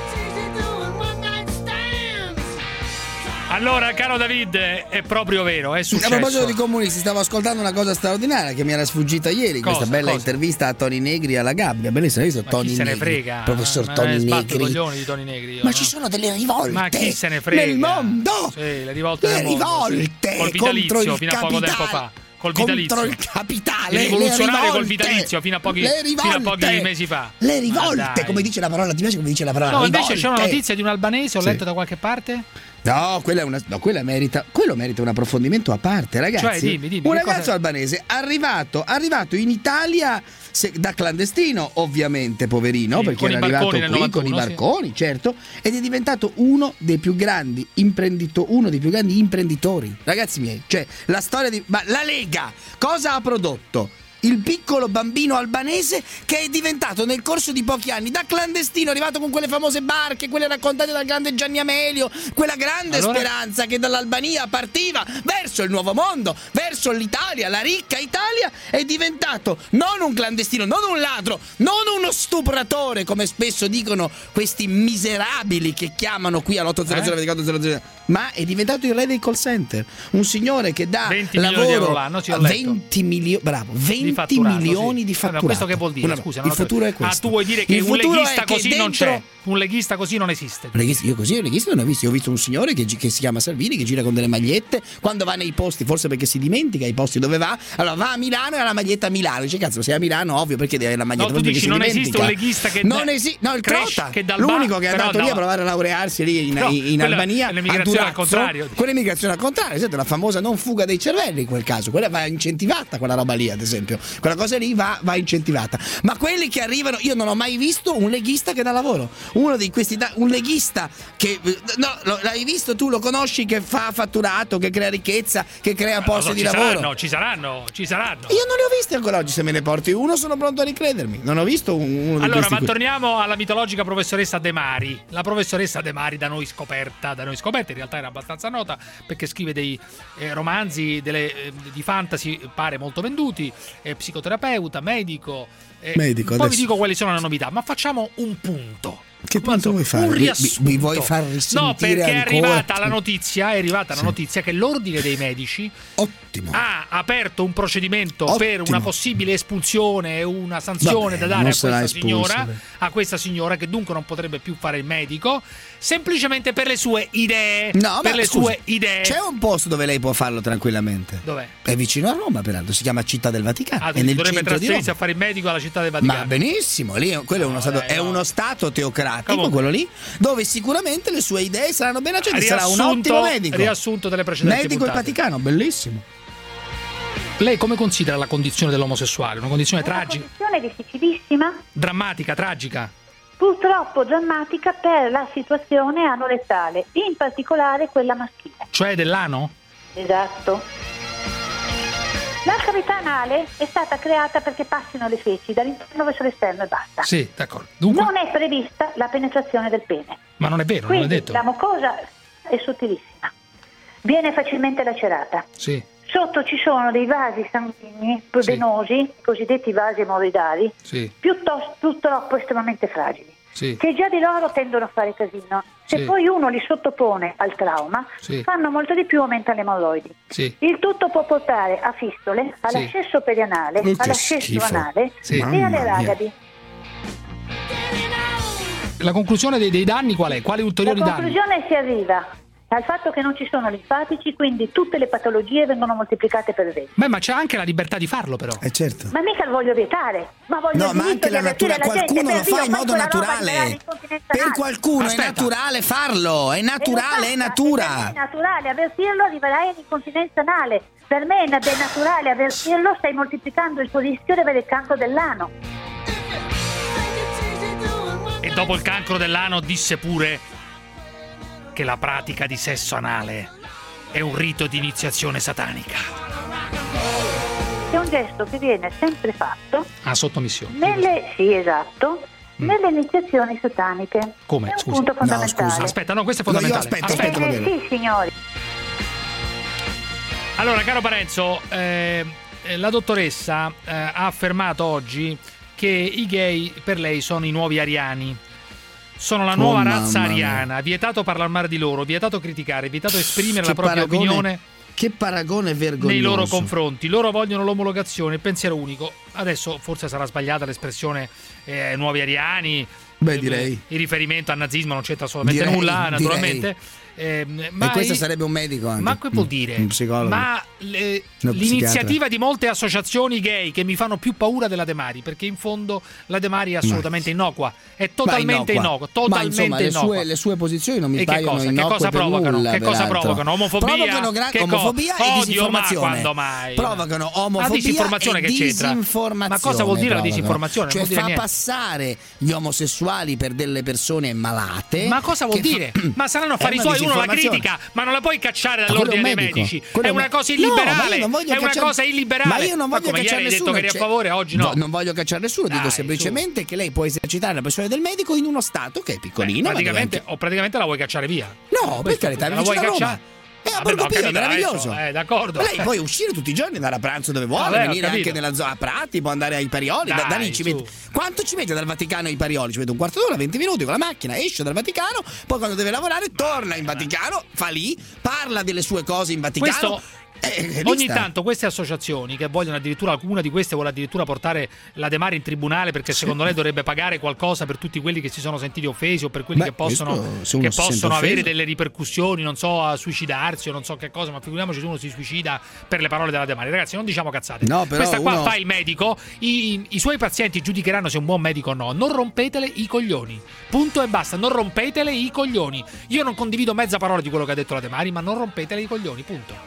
Allora, caro David, è proprio vero, è successo. A proposito di comunisti, stavo ascoltando una cosa straordinaria che mi era sfuggita ieri, questa bella intervista a Toni Negri alla Gabbia. Bellissima, hai visto? Toni Negri. Se ne frega? Professor Toni Negri. Coglioni di Toni Negri. Ma ci sono delle rivolte. Ma chi se ne frega? Nel mondo. Sì, le rivolte nel mondo. Sì. Col vitalizio fino a poco tempo fa. Contro il capitale, i rivoluzionari col vitalizio fino a pochi mesi fa. Le rivolte, come dice la parola, ti piace come dice la parola? No, invece c'è una notizia di un albanese, ho letto da qualche parte. No, quella merita un approfondimento a parte, ragazzi. Cioè, dimmi, un ragazzo albanese arrivato in Italia da clandestino, ovviamente, poverino, sì, perché era arrivato qui 91, con i barconi, sì, certo, ed è diventato uno dei più grandi imprenditori. Ragazzi miei, cioè la storia ma la Lega cosa ha prodotto? Il piccolo bambino albanese che è diventato nel corso di pochi anni da clandestino, arrivato con quelle famose barche, quelle raccontate dal grande Gianni Amelio, quella grande speranza che dall'Albania partiva verso il nuovo mondo, verso l'Italia, la ricca Italia, è diventato non un clandestino, non un ladro, non uno stupratore come spesso dicono questi miserabili che chiamano qui all'800 ma è diventato il re dei call center, un signore che dà 20 lavoro a 20 milioni di fatturato. Questo che vuol dire? Scusa, il futuro è questo. Tu vuoi dire che un leghista così non c'è? Un leghista così non esiste. Io così un leghista non ho visto. Io ho visto un signore che si chiama Salvini, che gira con delle magliette quando va nei posti, forse perché si dimentica i posti dove va. Allora va a Milano e ha la maglietta a Milano. Dice cazzo, sei a Milano, ovvio, perché deve avere la maglietta. No, tu dici non esiste un leghista che non esiste. No, il Trota, l'unico che è andato lì a provare a laurearsi lì in Albania. L'emigrazione al contrario. Quell'emigrazione al contrario, esatto, la famosa non fuga dei cervelli in quel caso. Quella va incentivata, quella roba lì, ad esempio. Quella cosa lì va incentivata. Ma quelli che arrivano, io non ho mai visto un leghista che dà lavoro. Uno di questi un leghista che l'hai visto tu, lo conosci, che fa fatturato, che crea ricchezza, che crea posti di lavoro. Ci saranno. Io non li ho visti ancora oggi, se me ne porti uno sono pronto a ricredermi. Non ho visto uno di questi. Allora, ma torniamo alla mitologica professoressa De Mari. La professoressa De Mari da noi scoperta, in realtà era abbastanza nota perché scrive dei romanzi di fantasy, pare molto venduti, psicoterapeuta, medico. Poi vi dico quali sono le novità, ma facciamo un punto. Che punto vuoi fare? Mi vuoi far risentire? No, perché è arrivata la notizia che l'ordine dei medici ha aperto un procedimento per una possibile espulsione e una sanzione da dare a questa signora che dunque non potrebbe più fare il medico, semplicemente per le sue idee. Sue idee. C'è un posto dove lei può farlo tranquillamente. Dov'è? È vicino a Roma, peraltro, si chiama Città del Vaticano. È nel dovrebbe trasferirsi a fare il medico alla Città del Vaticano. Ma benissimo, lì quello è uno stato teocratico. Quello lì, dove sicuramente le sue idee saranno ben accette, sarà un ottimo medico. Riassunto delle precedenti medico puntate. Il Vaticano, bellissimo. Lei come considera la condizione dell'omosessuale? Una condizione tragica? Una condizione difficilissima. Drammatica, tragica. Purtroppo drammatica per la situazione anorettale, in particolare quella maschile. Cioè dell'ano? Esatto. La cavità anale è stata creata perché passino le feci dall'interno verso l'esterno e basta. Sì, d'accordo. Dunque... Non è prevista la penetrazione del pene. Ma non è vero, quindi, non è detto. La mucosa è sottilissima, viene facilmente lacerata. Sì. Sotto ci sono dei vasi sanguigni venosi, i cosiddetti vasi emorroidali, purtroppo estremamente fragili. Sì. Che già di loro tendono a fare casino. Se poi uno li sottopone al trauma, fanno molto di più, aumenta le emorroidi. Il tutto può portare a fistole, all'ascesso perianale, all'ascesso anale e alle ragadi. La conclusione dei danni qual è? Quali ulteriori danni? La conclusione si arriva al fatto che non ci sono linfatici, quindi tutte le patologie vengono moltiplicate per 20. Ma c'è anche la libertà di farlo, però. Certo. Ma mica lo voglio vietare. Ma voglio ma anche la natura, qualcuno lo fa in modo naturale. Per qualcuno è naturale farlo, è naturale, è natura. È naturale, avvertirlo arriverai all'incontinenza anale. Per me è naturale avvertirlo, stai moltiplicando il tuo rischio di avere il cancro dell'ano. E dopo il cancro dell'ano disse pure che la pratica di sesso anale è un rito di iniziazione satanica. È un gesto che viene sempre fatto a sottomissione. Sì, esatto. Nelle iniziazioni sataniche. Come? È un punto fondamentale. Aspetta, questo è fondamentale. Sì, signori. Allora, caro Parenzo, la dottoressa ha affermato oggi che i gay per lei sono i nuovi ariani. Sono la nuova razza ariana, vietato parlare di loro, vietato criticare, vietato esprimere la propria opinione. Che paragone vergognoso nei loro confronti. Loro vogliono l'omologazione, il pensiero unico. Adesso forse sarà sbagliata l'espressione nuovi ariani. Beh, direi. Il riferimento al nazismo non c'entra assolutamente nulla, naturalmente. Ma questo sarebbe un medico anche. Ma che vuol dire? Un psicologo. Ma l'iniziativa di molte associazioni gay che mi fanno più paura della De Mari, perché in fondo la De Mari è assolutamente innocua. È totalmente innocua. Totalmente ma insomma, le sue posizioni non mi paiono innocue. Che cosa provocano? Nulla, che cosa provocano? Omofobia? Omofobia e disinformazione. Quando mai? Provocano omofobia disinformazione e disinformazione. Ma cosa vuol dire la disinformazione? Cioè fa passare gli omosessuali per delle persone malate. Ma cosa vuol dire? Ma saranno affari suoi, uno la critica, ma non la puoi cacciare dall'ordine dei medici. È una cosa illiberale. È una cosa illiberale. Ma io non voglio cacciare nessuno. Hai detto che eri a favore, oggi no. Non voglio cacciare nessuno, dico semplicemente che lei può esercitare la professione del medico in uno stato che è piccolino. Praticamente la vuoi cacciare via. No, per carità, la vuoi cacciare? A Borgo Pio è meraviglioso. D'accordo. Ma lei può uscire tutti i giorni, andare a pranzo dove vuole, venire anche nella zona Prati, può andare ai Parioli. Da lì ci mette. Quanto ci mette dal Vaticano ai Parioli? Ci mette un quarto d'ora, 20 minuti con la macchina, esce dal Vaticano, poi quando deve lavorare torna in Vaticano, fa lì, parla delle sue cose in Vaticano. Ogni tanto queste associazioni che vogliono addirittura, alcuna di queste vuole addirittura portare la De Mari in tribunale perché secondo lei dovrebbe pagare qualcosa per tutti quelli che si sono sentiti offesi o per quelli che possono avere delle ripercussioni, non so, a suicidarsi o non so che cosa, ma figuriamoci se uno si suicida per le parole della De Mari. Ragazzi, non diciamo cazzate. No, però questa qua fa il medico, i suoi pazienti giudicheranno se è un buon medico o no. Non rompetele i coglioni. Punto e basta, non rompetele i coglioni. Io non condivido mezza parola di quello che ha detto la De Mari, ma non rompetele i coglioni, punto.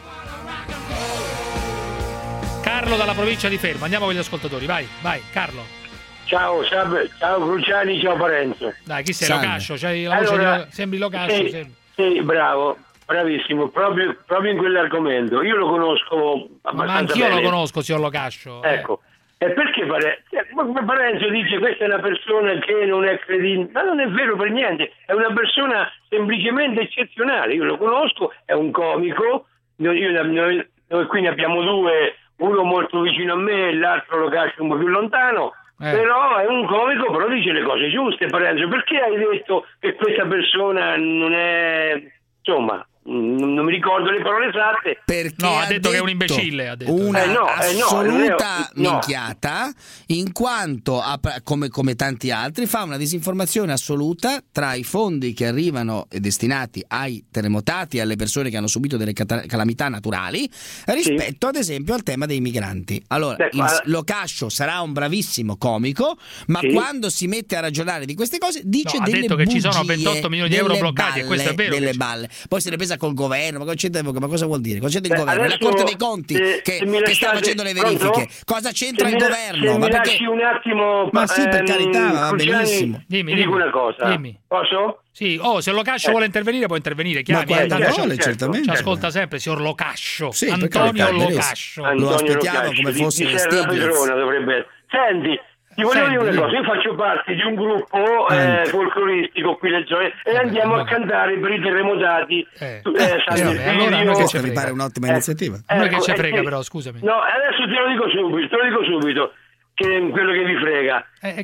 Carlo dalla provincia di Fermo, andiamo con gli ascoltatori, vai Carlo. Ciao Cruciani, ciao Parenzo. Dai, chi sei? Locascio? Sembri Locascio. Sì, bravo, bravissimo, proprio in quell'argomento. Io lo conosco abbastanza ma anch'io bene. Lo conosco, signor Locascio. Ecco, e perché Parenzo dice questa è una persona che non è credibile? Ma non è vero per niente, è una persona semplicemente eccezionale. Io lo conosco, è un comico, noi qui ne abbiamo due, uno molto vicino a me e l'altro lo caccio un po' più lontano, però è un comico, però dice le cose giuste. Parenzo, perché hai detto che questa persona non è, insomma, non mi ricordo le parole esatte. Perché ha detto che è un imbecille, ha detto. Una assoluta minchiata, in quanto come tanti altri fa una disinformazione assoluta tra i fondi che arrivano e destinati ai terremotati e alle persone che hanno subito delle calamità naturali rispetto ad esempio al tema dei migranti. Allora, Locascio sarà un bravissimo comico, ma quando si mette a ragionare di queste cose dice delle bugie, ha detto che ci sono 28 milioni di euro bloccati, e questo è vero. Delle balle. Poi se ne presa col governo, ma cosa vuol dire? Cosa c'entra il governo? La Corte dei Conti che sta facendo le verifiche. Pronto? Cosa c'entra il governo? Se mi lasci un attimo, ma sì, per carità, va benissimo. Dimmi. Dico una cosa. Dimmi. Posso? Sì, se Locascio vuole intervenire, può intervenire. Certamente. Ci ascolta sempre, signor Locascio. Sì, Antonio Locascio. Lo aspettiamo come fosse di Stiglitz. Dovrebbe. Senti, ti volevo dire una cosa, io faccio parte di un gruppo folcloristico qui nel Gioia e andiamo a cantare per i terremotati. Allora questa mi pare un'ottima iniziativa. Noi che ci frega però, scusami. No, adesso te lo dico subito che quello che vi frega.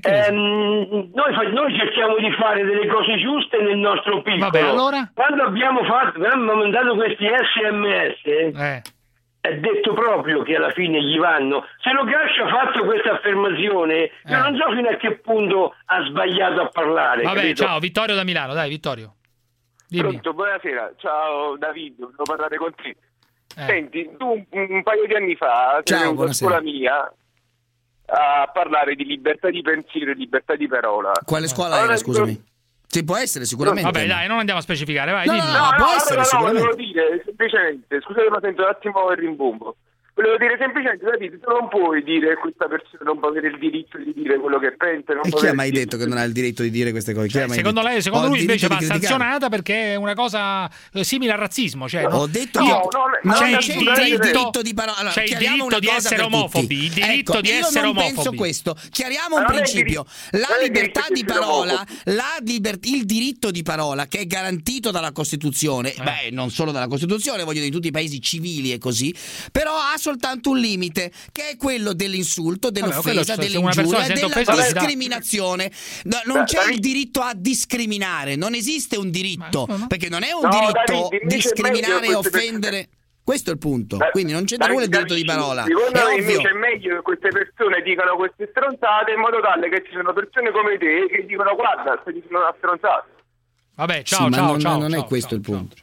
Noi cerchiamo di fare delle cose giuste nel nostro piccolo. Vabbè, allora? Quando abbiamo mandato questi SMS è detto proprio che alla fine gli vanno. Se Locascio ha fatto questa affermazione, io non so fino a che punto ha sbagliato a parlare. Vabbè, capito? Ciao, Vittorio da Milano, dai Vittorio. Dimmi. Pronto, buonasera, ciao David, volevo parlare con te. Senti, tu un paio di anni fa sei venuto a scuola mia a parlare di libertà di pensiero e libertà di parola. Quale scuola era, scusami? Sì, può essere sicuramente. Vabbè, dai, non andiamo a specificare, vai, dimmi. No, può essere sicuramente. Volevo dire semplicemente, scusate ma sento un attimo il rimbombo. Volevo dire semplicemente, Davide, tu non puoi dire che questa persona non può avere il diritto di dire quello che pensa. E chi ha mai detto che non ha il diritto di dire queste cose? Secondo lui invece va sanzionata perché è una cosa simile al razzismo. Cioè, ho detto c'è il diritto di parola. Allora, c'è il diritto di essere omofobi. Il diritto di essere omofobi. Io non penso questo. Chiariamo un principio. La libertà di parola, il diritto di parola che è garantito dalla Costituzione, non solo dalla Costituzione, voglio dire, in tutti i paesi civili e così, però ha soltanto un limite, che è quello dell'insulto, dell'offesa, dell'ingiuria e della discriminazione. Non c'è il diritto a discriminare, non esiste un diritto, perché non è un diritto discriminare e offendere. Questo è il punto, quindi non c'è da nulla il diritto di parola. Secondo me invece è meglio che queste persone dicano queste stronzate in modo tale che ci sono persone come te che dicono guarda, stai dicendo una stronzata. Vabbè, ciao. Non è questo il punto.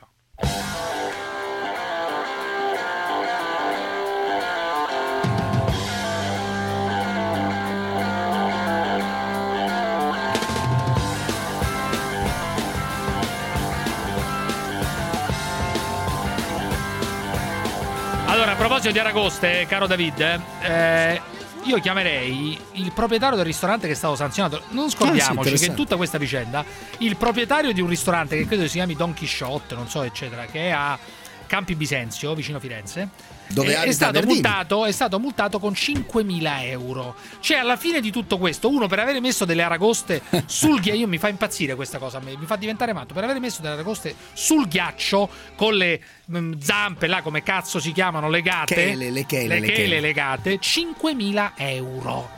Allora, a proposito di aragoste, caro David, io chiamerei il proprietario del ristorante che è stato sanzionato. Non scordiamoci che in tutta questa vicenda il proprietario di un ristorante che credo si chiami Don Chisciotte, non so eccetera, che è a Campi Bisenzio, vicino Firenze, dove è stato multato con 5.000 euro. Cioè, alla fine di tutto questo, uno per avere messo delle aragoste sul ghiaccio, mi fa impazzire questa cosa, mi fa diventare matto, per avere messo delle aragoste sul ghiaccio con le zampe là, come cazzo si chiamano, legate, le chele legate, 5.000 euro.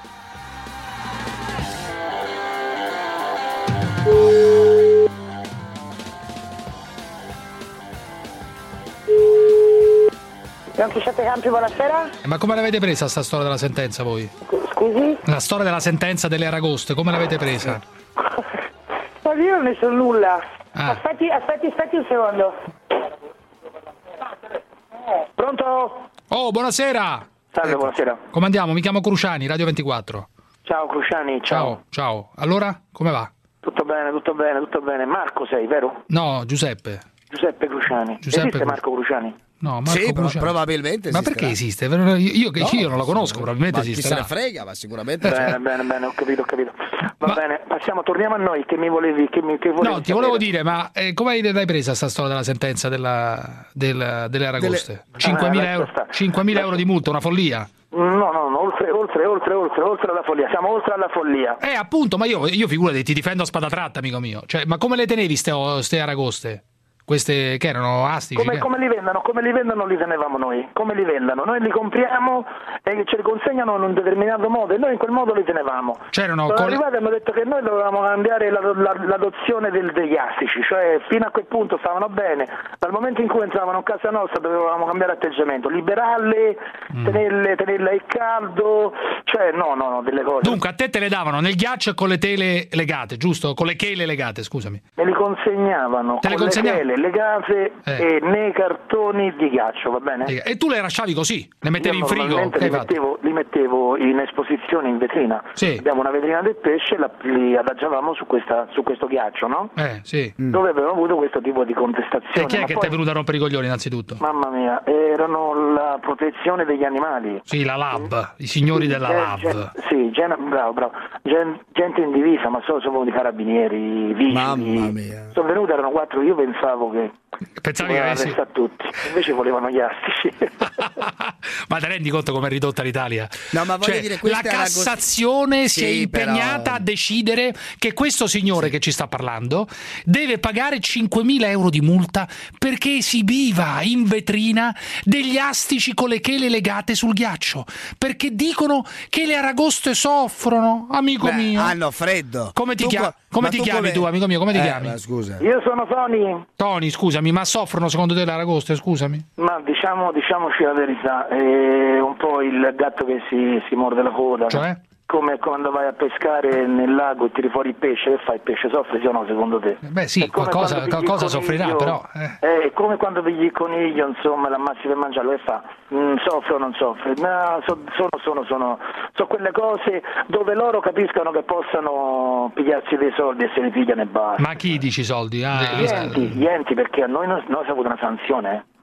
Don Chisciotte Campi, buonasera. Ma come l'avete presa sta storia della sentenza voi? Scusi? La storia della sentenza delle aragoste, come l'avete presa? Ma io non ne so nulla. Aspetti un secondo. Pronto? Oh, buonasera. Salve, buonasera. Come andiamo? Mi chiamo Cruciani, Radio 24. Ciao Cruciani, Ciao. Allora, come va? Tutto bene. Marco sei, vero? No, Giuseppe Cruciani. Esiste Marco Cruciani? No, Marco Cruciani. Probabilmente ma perché esiste? Io non lo conosco, probabilmente esiste. Chi se ne frega, ma sicuramente. Bene, ho capito. Bene, torniamo a noi. Che mi volevi No, ti volevo dire, ma come l'hai presa sta storia della sentenza delle aragoste? 5.000 euro di multa, una follia. No, oltre alla follia, siamo oltre alla follia. Appunto, ma io figurati, ti difendo a spada tratta, amico mio. Cioè, ma come le tenevi ste aragoste? Queste che erano astici? Come li vendono li tenevamo noi. Come li vendono? Noi li compriamo e ce li consegnano in un determinato modo e noi in quel modo li tenevamo. Sono arrivati e hanno detto che noi dovevamo cambiare l'adozione degli astici, cioè fino a quel punto stavano bene. Dal momento in cui entravano a casa nostra dovevamo cambiare atteggiamento, liberarle, tenerle al caldo, cioè no, delle cose. Dunque a te le davano nel ghiaccio e con le tele legate, giusto? Con le chele legate, scusami. Me li consegnavano con le tele legate e nei cartoni di ghiaccio, va bene? E tu le lasciavi così? Le mettevi in frigo? Li mettevo in esposizione in vetrina. Sì. Abbiamo una vetrina del pesce, li adagiavamo su questo ghiaccio, no? Sì. Dove avevamo avuto questo tipo di contestazione. E chi è che ti è venuto a rompere i coglioni innanzitutto? Mamma mia, erano la protezione degli animali. Sì, la LAB, i signori della LAB. Bravo. Gente in divisa, ma sono venuti i carabinieri, vigili. Mamma mia. Sono venuti, erano 4, io pensavo che pensavi che avessi tutti, invece volevano gli astici. Ma ti rendi conto come è ridotta l'Italia? No, ma voglio dire, la Cassazione si è impegnata a decidere che questo signore che ci sta parlando deve pagare 5.000 euro di multa perché esibiva in vetrina degli astici con le chele legate sul ghiaccio, perché dicono che le aragoste soffrono, amico mio. Hanno freddo. Come ti chiami tu, amico mio? Come ti chiami? Scusa. Io sono Tony. Tony, scusami, ma soffrono secondo te le aragoste, scusami? Ma diciamoci la verità, è un po' il gatto che si morde la coda. Cioè? Come quando vai a pescare nel lago e tiri fuori il pesce, che fai? Il pesce soffre, sì o no, secondo te? Beh sì, qualcosa soffrirà, però. È come quando pigli il coniglio, insomma, l'ammazzi per mangiarlo, che fa? Soffre o non soffre? No, sono quelle cose dove loro capiscono che possano pigliarsi dei soldi e se li pigliano e basta. Ma chi dici soldi? Gli enti, perché a noi non si ha avuto una sanzione,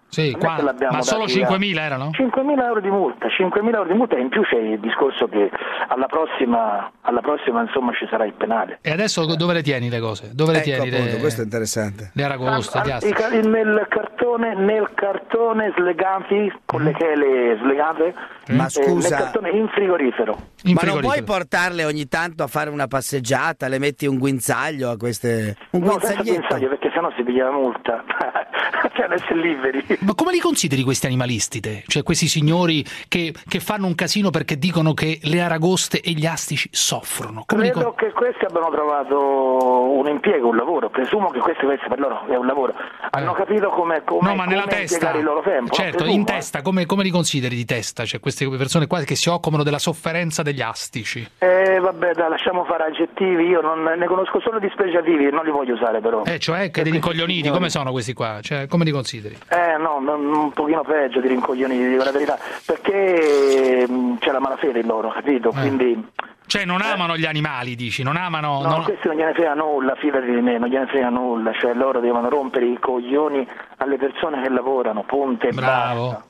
Sì, ma solo 5.000 erano? 5.000 euro di multa, 5.000 euro di multa, e in più c'è il discorso che alla prossima insomma ci sarà il penale. E adesso dove le tieni le cose? Dove le tieni? Appunto, questo è interessante. Le aragoste, gli astici. Nel cartone slegati, con le chele slegate, ma scusa, nel cartone in frigorifero. Ma non puoi portarle ogni tanto a fare una passeggiata, le metti un guinzaglio a queste... senza guinzaglio, perché sennò si piglia la multa. Cioè, adesso è liberi. Ma come li consideri questi animalisti te? Cioè questi signori che fanno un casino perché dicono che le aragoste e gli astici soffrono? Credo che questi abbiano trovato un impiego, un lavoro. Presumo che questo per loro è un lavoro. Hanno capito come no, ma nella testa, il loro tempo. Certo, in testa, come li consideri di testa? Cioè queste persone qua che si occupano della sofferenza degli astici. Vabbè, lasciamo fare aggettivi, io non ne conosco solo dispregiativi e non li voglio usare però. Cioè che dei rincoglioniti, come sono questi qua? Cioè, come li consideri? No, un pochino peggio di rincoglioniti, dico la verità, perché c'è la malafede in loro, capito? Quindi... Cioè non amano gli animali, dici? Non amano... No, questi non gliene frega nulla, fidati di me, non gliene frega nulla. Cioè loro devono rompere i coglioni alle persone che lavorano, punte. Bravo.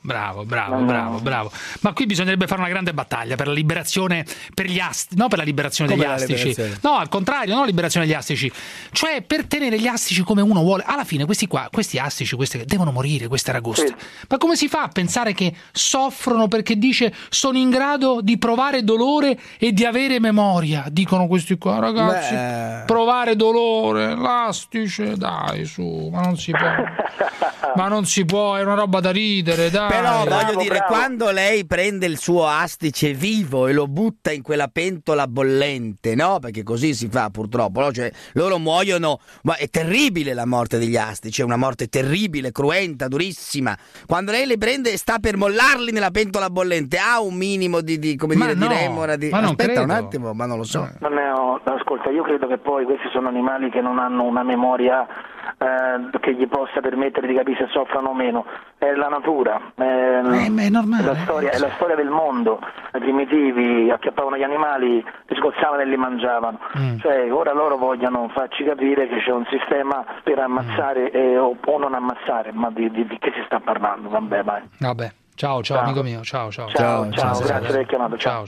Ma qui bisognerebbe fare una grande battaglia per la liberazione, per gli astici, no per la liberazione degli astici. No, al contrario, non la liberazione degli astici. Cioè per tenere gli astici come uno vuole. Alla fine questi astici, devono morire, queste aragoste. Sì. Ma come si fa a pensare che soffrono perché dice sono in grado di provare dolore e di avere memoria? Dicono questi qua, ragazzi. Provare dolore, l'astice, dai su, ma non si può. Ma non si può, è una roba da ridere, dai. Però voglio dire, quando lei prende il suo astice vivo e lo butta in quella pentola bollente, no? Perché così si fa purtroppo, no? Cioè loro muoiono, ma è terribile la morte degli astici, è una morte terribile, cruenta, durissima. Quando lei le prende e sta per mollarli nella pentola bollente, ha un minimo di come dire, di remora, di... Aspetta un attimo, ma non lo so. Ascolta, io credo che poi questi sono animali che non hanno una memoria che gli possa permettere di capire se soffrono o meno. È la natura, è normale. È la storia del mondo. I primitivi acchiappavano gli animali, li sgozzavano e li mangiavano. Cioè ora loro vogliono farci capire che c'è un sistema per ammazzare o non ammazzare, ma di che si sta parlando? Vabbè, vai. Vabbè. Ciao amico mio, ciao. Grazie per aver chiamato. Ciao.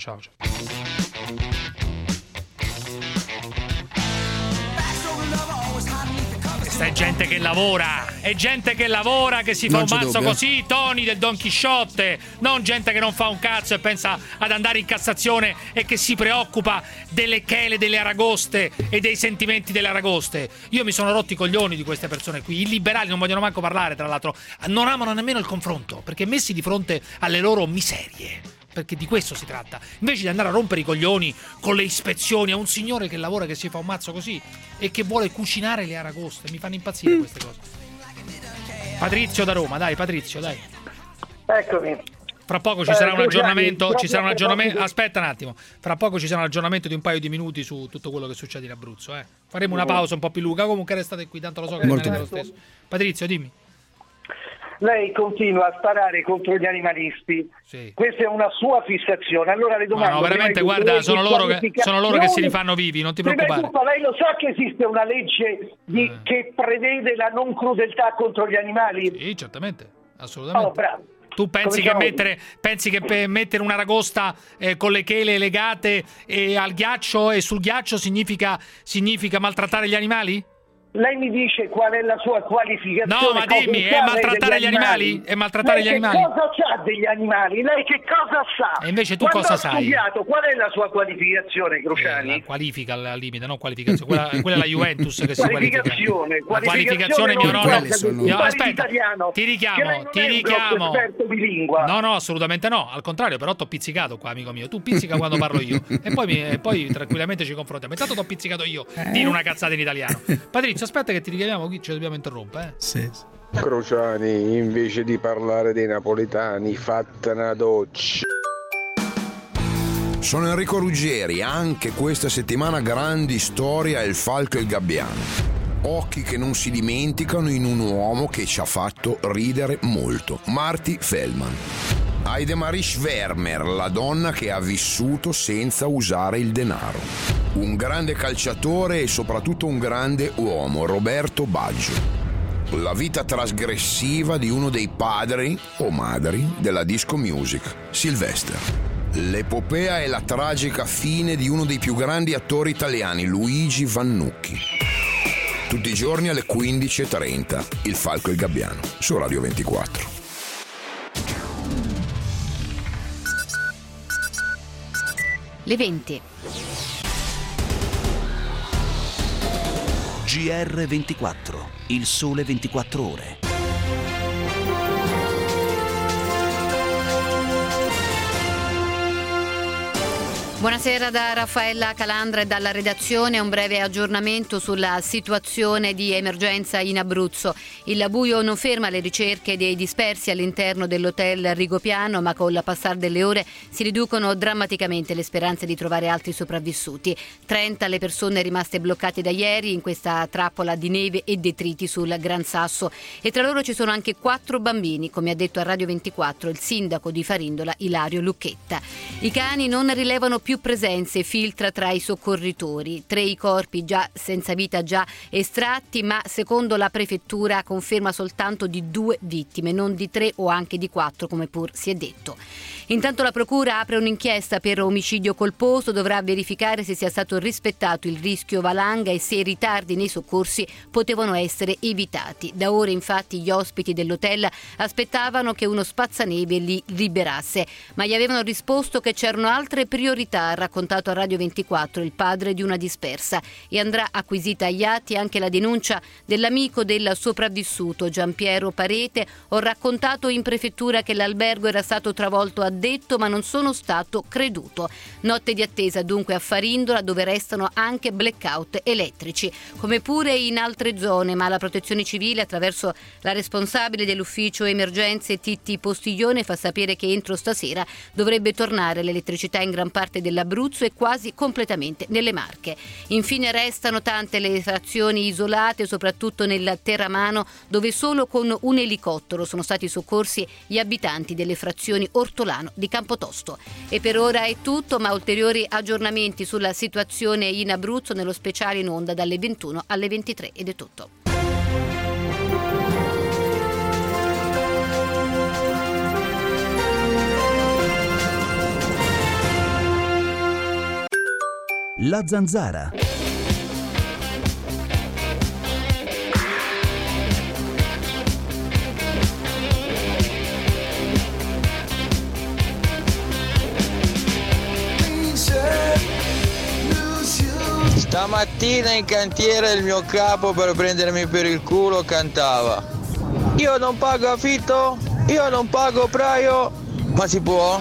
Questa è gente che lavora, che si fa un mazzo così, Tony del Don Chisciotte, non gente che non fa un cazzo e pensa ad andare in Cassazione e che si preoccupa delle chele delle aragoste e dei sentimenti delle aragoste. Io mi sono rotti i coglioni di queste persone qui. I liberali non vogliono manco parlare, tra l'altro, non amano nemmeno il confronto, perché messi di fronte alle loro miserie, perché di questo si tratta, invece di andare a rompere i coglioni con le ispezioni a un signore che lavora, che si fa un mazzo così e che vuole cucinare le aragoste, mi fanno impazzire queste cose. Patrizio da Roma, dai. Eccomi. Fra poco ci sarà un aggiornamento, aspetta un attimo, fra poco ci sarà un aggiornamento di un paio di minuti su tutto quello che succede in Abruzzo, Faremo una pausa un po' più lunga, comunque restate qui, tanto lo so che rimarrete lo stesso. Patrizio, dimmi. Lei continua a sparare contro gli animalisti. Sì. Questa è una sua fissazione. Allora le domando. No, veramente, guarda, sono loro che si rifanno vivi, non ti preoccupare. Lei lo sa che esiste una legge che prevede la non crudeltà contro gli animali? Sì, certamente, assolutamente. Oh, bravo. Tu pensi che per mettere un'aragosta con le chele legate al ghiaccio e sul ghiaccio significa maltrattare gli animali? Lei mi dice qual è la sua qualificazione? No, ma dimmi, è maltrattare gli animali? È maltrattare gli animali? Che cosa sa degli animali? Lei che cosa sa? E invece tu cosa sai? Studiato, qual è la sua qualificazione, Cruciani? La qualifica al limite, non qualificazione. Quella è la Juventus che si qualifica. Qualificazione mio nonno. Aspetta, ti richiamo. No, assolutamente no. Al contrario, però t'ho pizzicato qua, amico mio. Tu pizzica quando parlo io. E poi tranquillamente ci confrontiamo. Intanto t'ho pizzicato io. Dire una cazzata in italiano. Patrizio, aspetta che ti richiamiamo, qui ci dobbiamo interrompere. Sì. Cruciani, invece di parlare dei napoletani, fatta una doccia. Sono Enrico Ruggeri, anche questa settimana grandi storia Il Falco e il Gabbiano. Occhi che non si dimenticano in un uomo che ci ha fatto ridere molto, Marty Feldman. Heidemarie Schwärmer, la donna che ha vissuto senza usare il denaro. Un grande calciatore e soprattutto un grande uomo, Roberto Baggio. La vita trasgressiva di uno dei padri o madri della disco music, Sylvester. L'epopea e la tragica fine di uno dei più grandi attori italiani, Luigi Vannucchi. Tutti i giorni alle 15:30, Il Falco e il Gabbiano, su Radio 24. Le 20. GR24, il sole 24 ore. Buonasera da Raffaella Calandra e dalla redazione. Un breve aggiornamento sulla situazione di emergenza in Abruzzo. Il buio non ferma le ricerche dei dispersi all'interno dell'hotel Rigopiano, ma con la passare delle ore si riducono drammaticamente le speranze di trovare altri sopravvissuti. 30 le persone rimaste bloccate da ieri in questa trappola di neve e detriti sul Gran Sasso, e tra loro ci sono anche 4 bambini, come ha detto a Radio 24 il sindaco di Farindola Ilario Lucchetta. I cani non rilevano più presenze, filtra tra i soccorritori. 3 i corpi già senza vita già estratti, ma secondo la prefettura conferma soltanto di 2 vittime, non di 3 o anche di 4 come pur si è detto. Intanto la procura apre un'inchiesta per omicidio colposo, dovrà verificare se sia stato rispettato il rischio valanga e se i ritardi nei soccorsi potevano essere evitati. Da ore infatti gli ospiti dell'hotel aspettavano che uno spazzaneve li liberasse, ma gli avevano risposto che c'erano altre priorità, ha raccontato a Radio 24 il padre di una dispersa, e andrà acquisita agli atti anche la denuncia dell'amico del sopravvissuto Giampiero Parete. Ho raccontato in prefettura che l'albergo era stato travolto, ha detto, ma non sono stato creduto. Notte di attesa dunque a Farindola, dove restano anche blackout elettrici, come pure in altre zone, ma la Protezione Civile attraverso la responsabile dell'ufficio emergenze Titti Postiglione fa sapere che entro stasera dovrebbe tornare l'elettricità in gran parte dell'Abruzzo e quasi completamente nelle Marche. Infine restano tante le frazioni isolate, soprattutto nel Terramano, dove solo con un elicottero sono stati soccorsi gli abitanti delle frazioni Ortolano di Campotosto. E per ora è tutto, ma ulteriori aggiornamenti sulla situazione in Abruzzo nello speciale in onda dalle 21 alle 23, ed è tutto. La Zanzara. Stamattina in cantiere il mio capo, per prendermi per il culo, cantava: io non pago affitto, io non pago operaio, ma si può?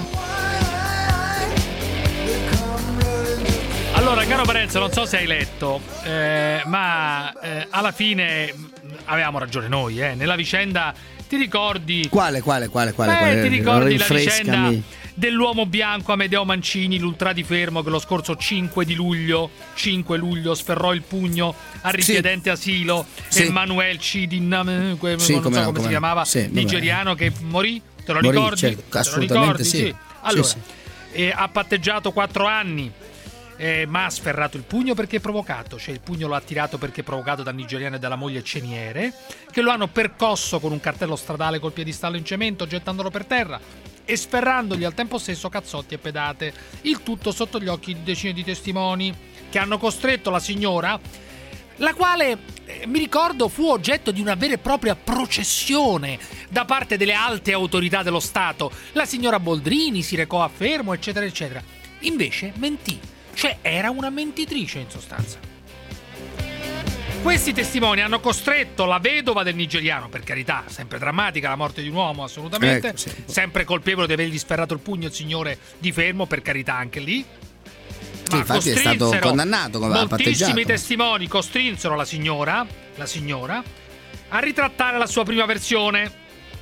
Allora, caro Parenzo, non so se hai letto, ma alla fine avevamo ragione noi, nella vicenda. Ti ricordi? Quale? Ti ricordi la vicenda dell'uomo bianco Amedeo Mancini, l'ultra di Fermo, che lo scorso 5 luglio sferrò il pugno al richiedente asilo Emmanuel Cidin, non so come si chiamava, nigeriano, che morì? Te lo ricordi? Assolutamente sì. Allora, ha patteggiato 4 anni. Ma ha sferrato il pugno perché è provocato, cioè il pugno lo ha tirato perché è provocato dal nigeriano e dalla moglie Ceniere, che lo hanno percosso con un cartello stradale col piedistallo in cemento, gettandolo per terra e sferrandogli al tempo stesso cazzotti e pedate, il tutto sotto gli occhi di decine di testimoni, che hanno costretto la signora, la quale, mi ricordo, fu oggetto di una vera e propria processione da parte delle alte autorità dello Stato. La signora Boldrini si recò a Fermo, eccetera eccetera. Invece mentì. Cioè era una mentitrice, in sostanza. Questi testimoni hanno costretto la vedova del nigeriano, per carità, sempre drammatica la morte di un uomo, assolutamente, sempre colpevole di avergli sferrato il pugno il signore di Fermo, per carità, anche lì. Sì, infatti è stato condannato come moltissimi testimoni costrinsero la signora a ritrattare la sua prima versione.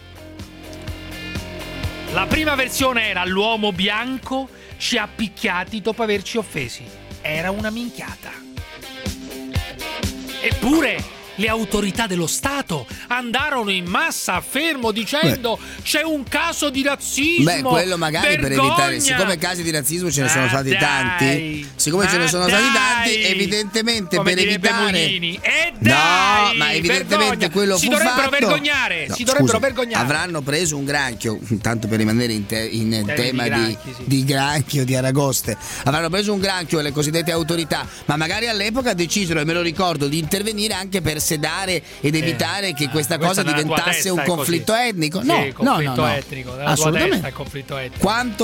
La prima versione era: l'uomo bianco ci ha picchiati dopo averci offesi. Era una minchiata. Eppure le autorità dello Stato andarono in massa a Fermo dicendo c'è un caso di razzismo. Beh, quello magari vergogna. per evitare, siccome casi di razzismo ce ne sono stati tanti, evidentemente come per evitare Mulini. No, ma evidentemente vergogna. quello si fu dovrebbero fatto. vergognare, No, si dovrebbero scusa, vergognare. Avranno preso un granchio, tanto per rimanere in tema di granchio, di aragoste. Avranno preso un granchio le cosiddette autorità, ma magari all'epoca decisero, e me lo ricordo, di intervenire anche per sedare ed evitare che questa cosa diventasse un conflitto etnico. No, etnico, assolutamente. È conflitto etnico.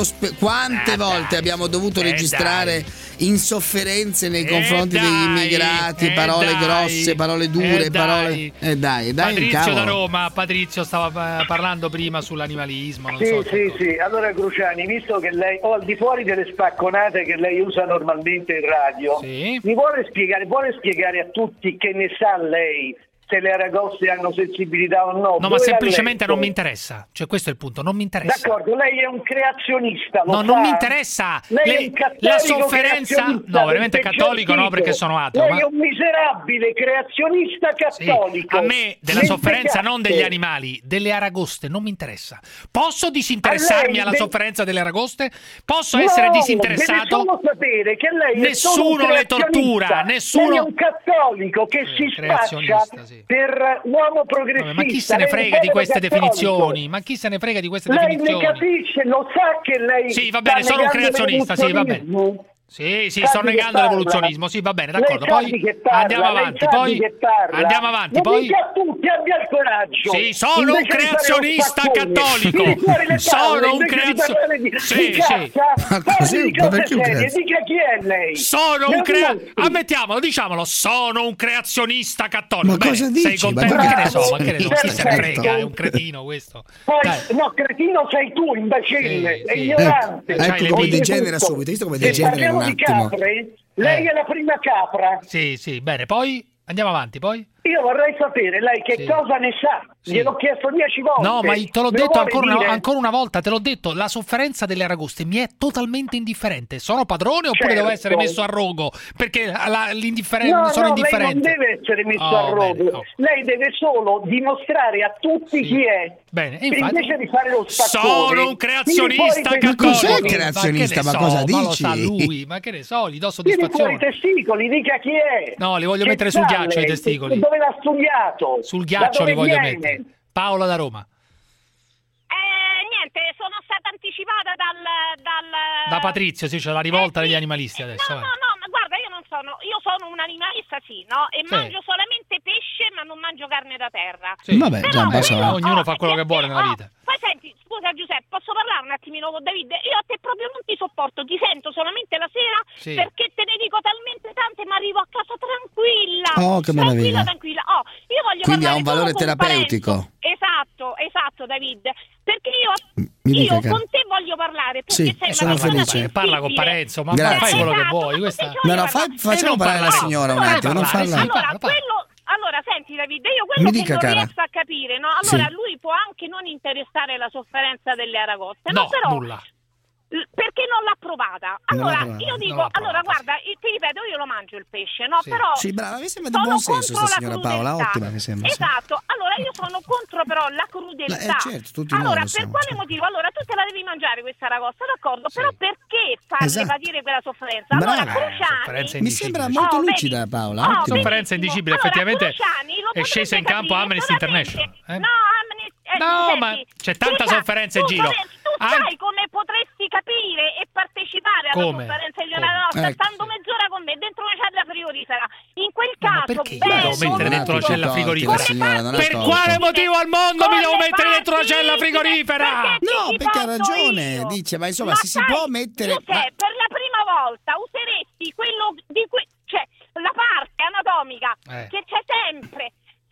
Quante volte abbiamo dovuto registrare insofferenze nei confronti degli immigrati, parole grosse, parole dure, parole. Dai, Patrizio da Roma, Patrizio stava parlando prima sull'animalismo. Sì. Allora, Cruciani, visto che lei, al di fuori delle spacconate che lei usa normalmente in radio, mi vuole spiegare a tutti che ne sa lei se le aragoste hanno sensibilità o no? No, ma semplicemente non mi interessa. Cioè, questo è il punto, non mi interessa. D'accordo, lei è un creazionista. Non mi interessa. La sofferenza. No, veramente cattolico no, perché sono ateo. Lei è un miserabile creazionista cattolico. Sì. A me della sofferenza non degli animali, delle aragoste non mi interessa. Posso disinteressarmi alla sofferenza delle aragoste? Posso essere disinteressato? Deve solo sapere che lei nessuno le tortura, nessuno. Lei è un cattolico che si spaccia per uomo progressista. Ma chi se ne frega di queste definizioni? Ma chi se ne frega di queste definizioni? Lei ne capisce, lo sa che lei sì, va bene, sono un creazionista, sì, va bene. Sì, sto negando l'evoluzionismo, sì, va bene, d'accordo. Poi andiamo avanti, poi dica a tutti, abbia il coraggio. Sì, sono un creazionista cattolico. Sono un creazionista. Sì. Ma così, dica chi è lei. Sono un ammettiamolo, diciamolo, sono un creazionista cattolico. Ma cosa dici? Sei contento? Ma che ne so, chi se ne frega, è un cretino questo. No, cretino sei tu, imbecille, è ignorante. Ecco come degenera subito, visto come degenera un attimo. Lei è la prima capra. Sì, bene, poi andiamo avanti, poi. Io vorrei sapere lei che cosa ne sa. Gliel'ho chiesto 10 volte. No, ma te l'ho detto ancora una volta, te l'ho detto, la sofferenza delle aragoste mi è totalmente indifferente. Sono padrone oppure devo essere messo a rogo? Perché sono indifferente. Lei non deve essere messo a rogo. Lei deve solo dimostrare a tutti chi è. Bene, invece di fare lo spaccone. Sono un creazionista cattolico. Cos'è creazionista? Ma cosa dici? Ma lo sa lui, ma che ne so, gli do soddisfazione. I testicoli, dica chi è. No, li voglio mettere sul ghiaccio i testicoli. Dove l'ha studiato? Sul ghiaccio li voglio mettere. Paola da Roma. Niente, sono stata anticipata da Patrizio, sì, c'è la rivolta degli animalisti adesso. No, ma guarda, io sono un animalista, sì, no? E mangio solamente pesce, ma non mangio carne da terra. Sì. Vabbè, ognuno fa quello che vuole nella vita. Poi senti, scusa Giuseppe, posso parlare un attimino con David? Io a te proprio non ti sopporto, ti sento solamente la sera perché te ne dico talmente tante, ma arrivo a casa tranquilla. Oh, che meraviglia. Tranquilla. Oh, io voglio quindi ha un valore terapeutico. Esatto, David. Perché io con te voglio parlare. Sì, sono felice. Parla con Parenzo, ma fai quello che vuoi. Facciamo parlare la signora un attimo, non farla. Allora, senti David, io quello che non riesco a capire, no? Allora, lui può anche non interessare la sofferenza delle aragoste, no? Però nulla. Perché non l'ha provata? Allora, io dico, guarda, ti ripeto, io lo mangio il pesce, no? Sì. Però sì, brava, mi sembra di buon senso sta signora Paola, ottima mi sembra. Esatto, allora io sono contro però la crudeltà. Certo, tutti allora, noi per quale motivo? Allora, tu te la devi mangiare questa aragosta, d'accordo? Però perché farle patire quella sofferenza? Allora, Cruciani mi sembra molto lucida Paola. Sofferenza indicibile, effettivamente è scesa in campo Amnesty International. No, ma c'è tanta sofferenza in giro. Tu sai come potresti capire e partecipare alla sofferenza di una nostra stando mezz'ora con me dentro una cella frigorifera. In quel caso, perché mi devo mettere dentro la cella frigorifera? Per quale motivo al mondo mi devo mettere dentro la cella frigorifera? No, perché ha ragione. Dice, ma insomma, se si può mettere. Per la prima volta useresti quello cioè la parte anatomica che c'è sempre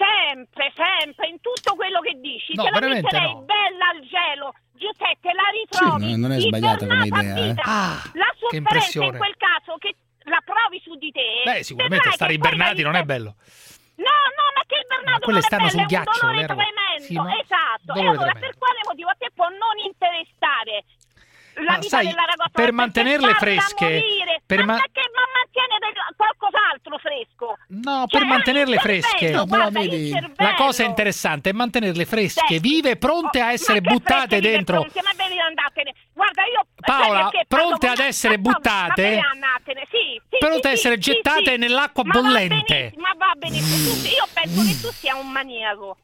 in tutto quello che dici. No, te la metterei bella al gelo, Giuseppe, la ritrovi. Sì, non è sbagliata come idea. La sofferenza in quel caso che la provi su di te. Beh, sicuramente stare ibernati non è bello. No, ma che ibernato non è bello, sul ghiaccio, è un dolore tremendo. Esatto. E allora per quale motivo a te può non interessare la vita dell'aragosta? Per mantenerle fresche, ma mantiene qualcos'altro fresco. No, per mantenerle fresche. No, guarda, la cosa interessante è mantenerle fresche, vive, pronte a essere buttate dentro. Pronte, ma devi andatene. Guarda, io Paola, pronte ad essere buttate, pronte a essere gettate nell'acqua bollente. Ma va benissimo, io penso che tu sia un maniaco.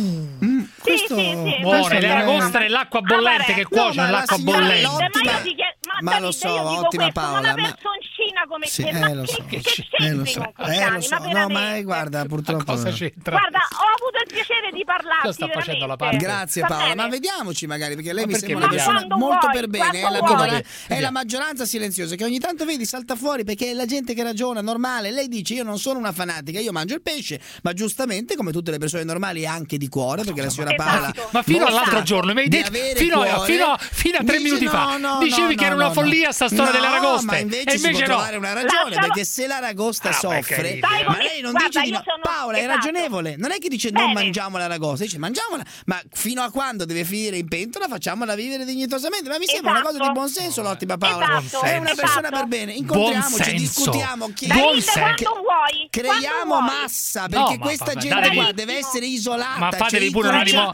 Buone, le aragoste nell'acqua bollente che cuoce nell'acqua bollente. Ma lo so, ottima Paola. Una personcina come te, lo so. Che c'entri con Cruciani? No, ma guarda, purtroppo. Cosa c'entra? Guarda, ho avuto il piacere di parlarti. Sta facendo la parte. Grazie Paola, ma vediamoci magari, perché lei mi sembra una vediamo? persona molto per bene. È È la maggioranza silenziosa che ogni tanto vedi salta fuori, perché è la gente che ragiona, normale. Lei dice: io non sono una fanatica, io mangio il pesce, ma giustamente come tutte le persone normali è anche di cuore, perché la signora Paola. Ma fino all'altro giorno mi hai detto, fino a 3 minuti fa dicevi che era una follia sta storia delle aragoste, ma invece si può trovare una ragione, perché se l'aragosta soffre, ma lei non dice di no. Paola è ragionevole, non è che dice non mangiamo l'aragosta, dice mangiamola, ma fino a quando deve finire in pentola facciamola vivere dignitosamente. Ma mi sembra una cosa di buon senso l'ottima Paola, è una persona per bene. Incontriamoci, discutiamo, creiamo massa, perché questa gente qua deve essere isolata. Ma fatevi pure una lingua,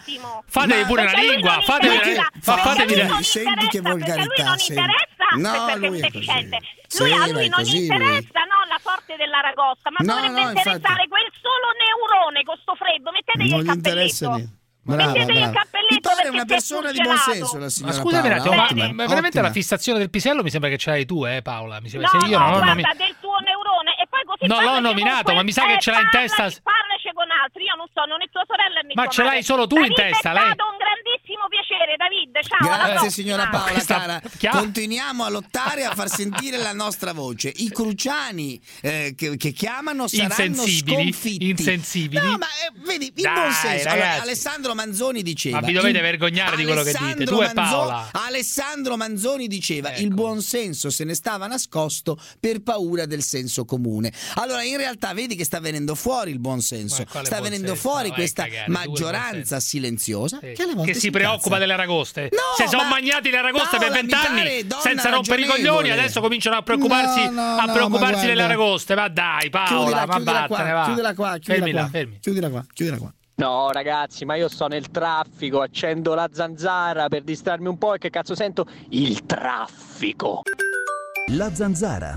senti che volgarità. No, lui è deficiente. A lui non interessa la sorte dell'aragosta, ma dovrebbe interessare quel solo neurone con sto freddo. Mettetegli il cappelletto. Mettetegli il cappelletto. Mi pare una persona di buon senso la signora. Ma scusami un attimo, ma veramente la fissazione del pisello mi sembra che ce l'hai tu, Paola? Mi sembra, no, guarda, del tuo neurone. E poi così non l'ho nominato, ma mi sa che ce l'hai in testa. Parlaci con altri, io non so, non è tua sorella e ma ce l'hai solo tu in testa, lei? È stato un grandissimo piacere, David. Ciao. Grazie signora Paola, cara. Continuiamo a lottare, a far sentire la nostra voce. I Cruciani che chiamano saranno sconfitti. Insensibili. No, ma vedi, il buon senso. Allora, Alessandro Manzoni diceva. Ma vi dovete vergognare di quello che dite, tu e Paola. Alessandro Manzoni diceva: il buon senso se ne stava nascosto per paura del senso comune. Allora, in realtà, vedi che sta venendo fuori il buon senso. Sta venendo fuori questa maggioranza silenziosa che si preoccupa delle aragoste. Se sono mangiati le aragoste per 20 anni senza rompere i coglioni, adesso cominciano a preoccuparsi delle aragoste. Ma dai, Paola, ma vattene, va. Chiudila qua. Chiudila qua. No ragazzi, ma io sto nel traffico, accendo la zanzara per distrarmi un po' e che cazzo sento? Il traffico. La zanzara.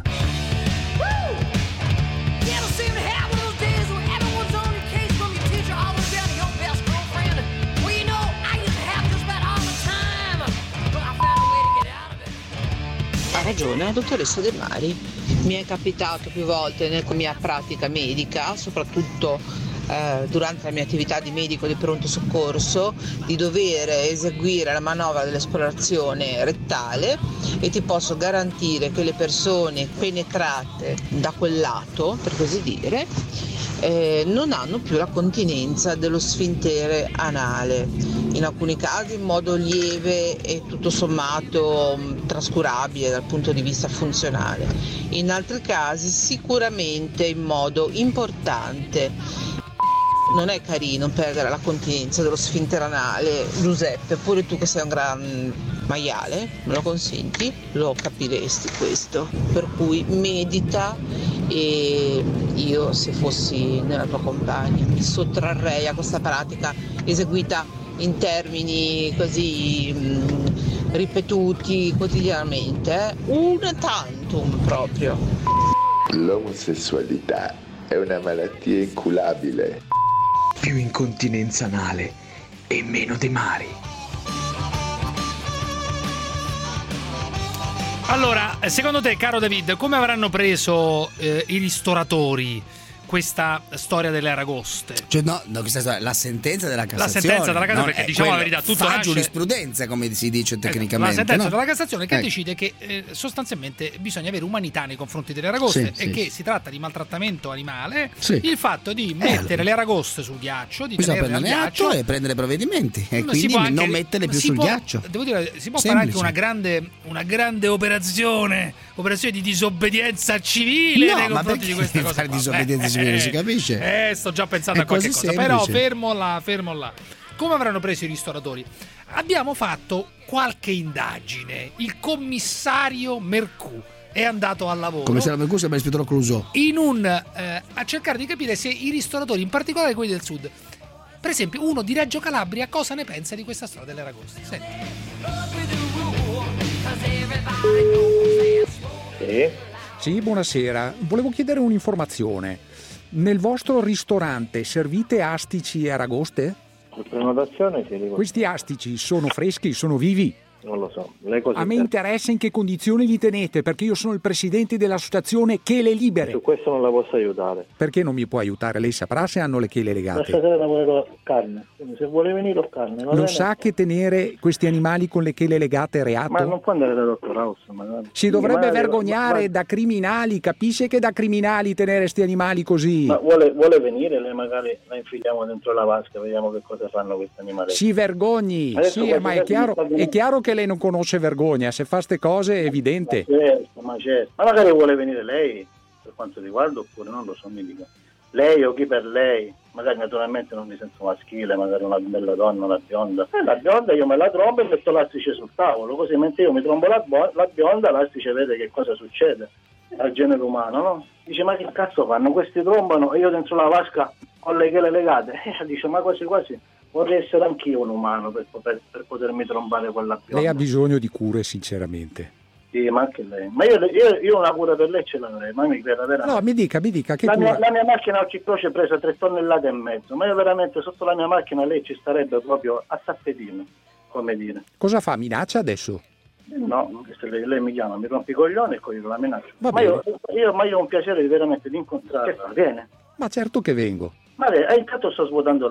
Ha ragione la dottoressa De Mari, mi è capitato più volte nella mia pratica medica, soprattutto durante la mia attività di medico di pronto soccorso, di dover eseguire la manovra dell'esplorazione rettale, e ti posso garantire che le persone penetrate da quel lato, per così dire, non hanno più la continenza dello sfintere anale, in alcuni casi in modo lieve e tutto sommato trascurabile dal punto di vista funzionale, in altri casi sicuramente in modo importante. Non è carino perdere la continenza dello sfintere anale, Giuseppe, pure tu che sei un gran maiale, me lo consenti? Lo capiresti questo, per cui medita, e io se fossi nella tua compagna mi sottrarrei a questa pratica eseguita in termini così ripetuti quotidianamente, una tantum proprio. L'omosessualità è una malattia inculabile. Più incontinenza anale e meno De Mari. Allora, secondo te, caro David, come avranno preso i ristoratori questa storia delle aragoste? Cioè, no, questa la sentenza della Cassazione. Perché diciamo la verità, tutto fa giurisprudenza, come si dice tecnicamente. La sentenza della Cassazione che decide che sostanzialmente bisogna avere umanità nei confronti delle aragoste, che si tratta di maltrattamento animale, il fatto di mettere le aragoste sul ghiaccio, di tenerle al ghiaccio e prendere provvedimenti, e quindi non metterle più sul ghiaccio. Devo dire, si può fare anche una grande operazione di disobbedienza civile nei confronti di questa cosa. Disobbedienza civile, si capisce? Sto già pensando a qualche cosa, però fermo là. Come avranno preso i ristoratori? Abbiamo fatto qualche indagine. Il commissario Mercù, è andato al lavoro. Come se la Mercure sembra l'ispettor Clouseau. A cercare di capire se i ristoratori, in particolare quelli del sud, per esempio uno di Reggio Calabria, cosa ne pensa di questa storia delle aragoste. Senti. Sì, buonasera. Volevo chiedere un'informazione. Nel vostro ristorante servite astici e aragoste? La prenotazione sì. Questi astici sono freschi, sono vivi? Non lo so. A me interessa in che condizioni li tenete, perché io sono il presidente dell'associazione Chele Libere. Su questo non la posso aiutare. Perché non mi può aiutare? Lei saprà se hanno le chele legate. Stasera volevo carne. Quindi se vuole venire ho carne. Non sa che tenere questi animali con le chele legate è reato? Ma non può andare da dottor House. Magari. Si dovrebbe vergognare da criminali. Capisce che da criminali tenere questi animali così? Ma vuole venire? Lei magari la infiliamo dentro la vasca, vediamo che cosa fanno questi animali. Si vergogni. Sì, ma è chiaro che lei non conosce vergogna, se fa ste cose è evidente. Ma magari vuole venire lei per quanto riguarda, oppure non lo so, mi dica. Lei o chi per lei, magari naturalmente non mi senso maschile, magari una bella donna, una bionda. La bionda io me la trombo e metto l'astice sul tavolo, così mentre io mi trombo la bionda, l'astice vede che cosa succede al genere umano, no? Dice, ma che cazzo fanno? Questi trombano e io dentro la vasca ho le chele legate. Dice, ma quasi vorrei essere anch'io un umano per potermi trombare con la bionda. Lei ha bisogno di cure, sinceramente. Sì, ma anche lei. Ma io una cura per lei ce l'avrei, ma mi creda veramente. No, mi dica che la mia macchina oggi croce presa 3,5 tonnellate, ma io veramente sotto la mia macchina lei ci starebbe proprio a tappetino, come dire. Cosa fa? Minaccia adesso? No, se lei mi chiama, mi rompi i coglioni e poi la minaccio. Ma io ho un piacere veramente di incontrarla. Viene? Ma certo che vengo. Ma lei, intanto sto svuotando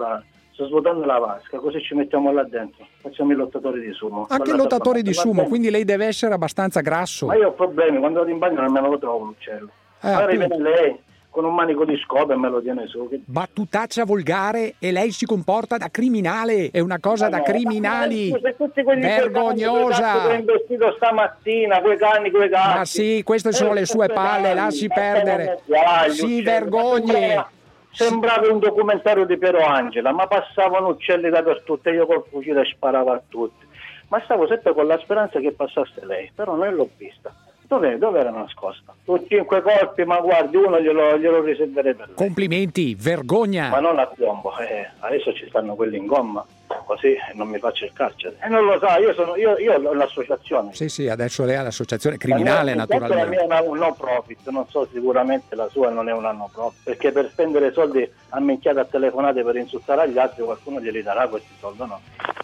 la vasca, così ci mettiamo là dentro. Facciamo i lottatori di sumo. Anche i lottatori di sumo, quindi lei deve essere abbastanza grasso. Ma io ho problemi, quando vado in bagno non me lo trovo l'uccello. Magari viene lei con un manico di scopa e me lo tiene su. Battutaccia volgare e lei si comporta da criminale, è una cosa da criminali. Vergognosa. Che ho investito stamattina, quei cani. Ma sì, queste sono le sue palle, lasci perdere. Si vergogni. Sembrava un documentario di Piero Angela, ma passavano uccelli dappertutto e io col fucile sparavo a tutti. Ma stavo sempre con la speranza che passasse lei, però non l'ho vista. Dove era nascosta? Tutti 5 colpi, ma guardi, uno glielo riserverei per lei. Complimenti, vergogna! Ma non a piombo, adesso ci stanno quelli in gomma, così non mi faccio il carcere. E non lo sa, io ho l'associazione. Sì, adesso lei ha l'associazione criminale, naturalmente. La mia è una no profit, non so, sicuramente la sua non è una no profit, perché per spendere soldi a minchiate a telefonate per insultare agli altri qualcuno glieli darà questi soldi, no?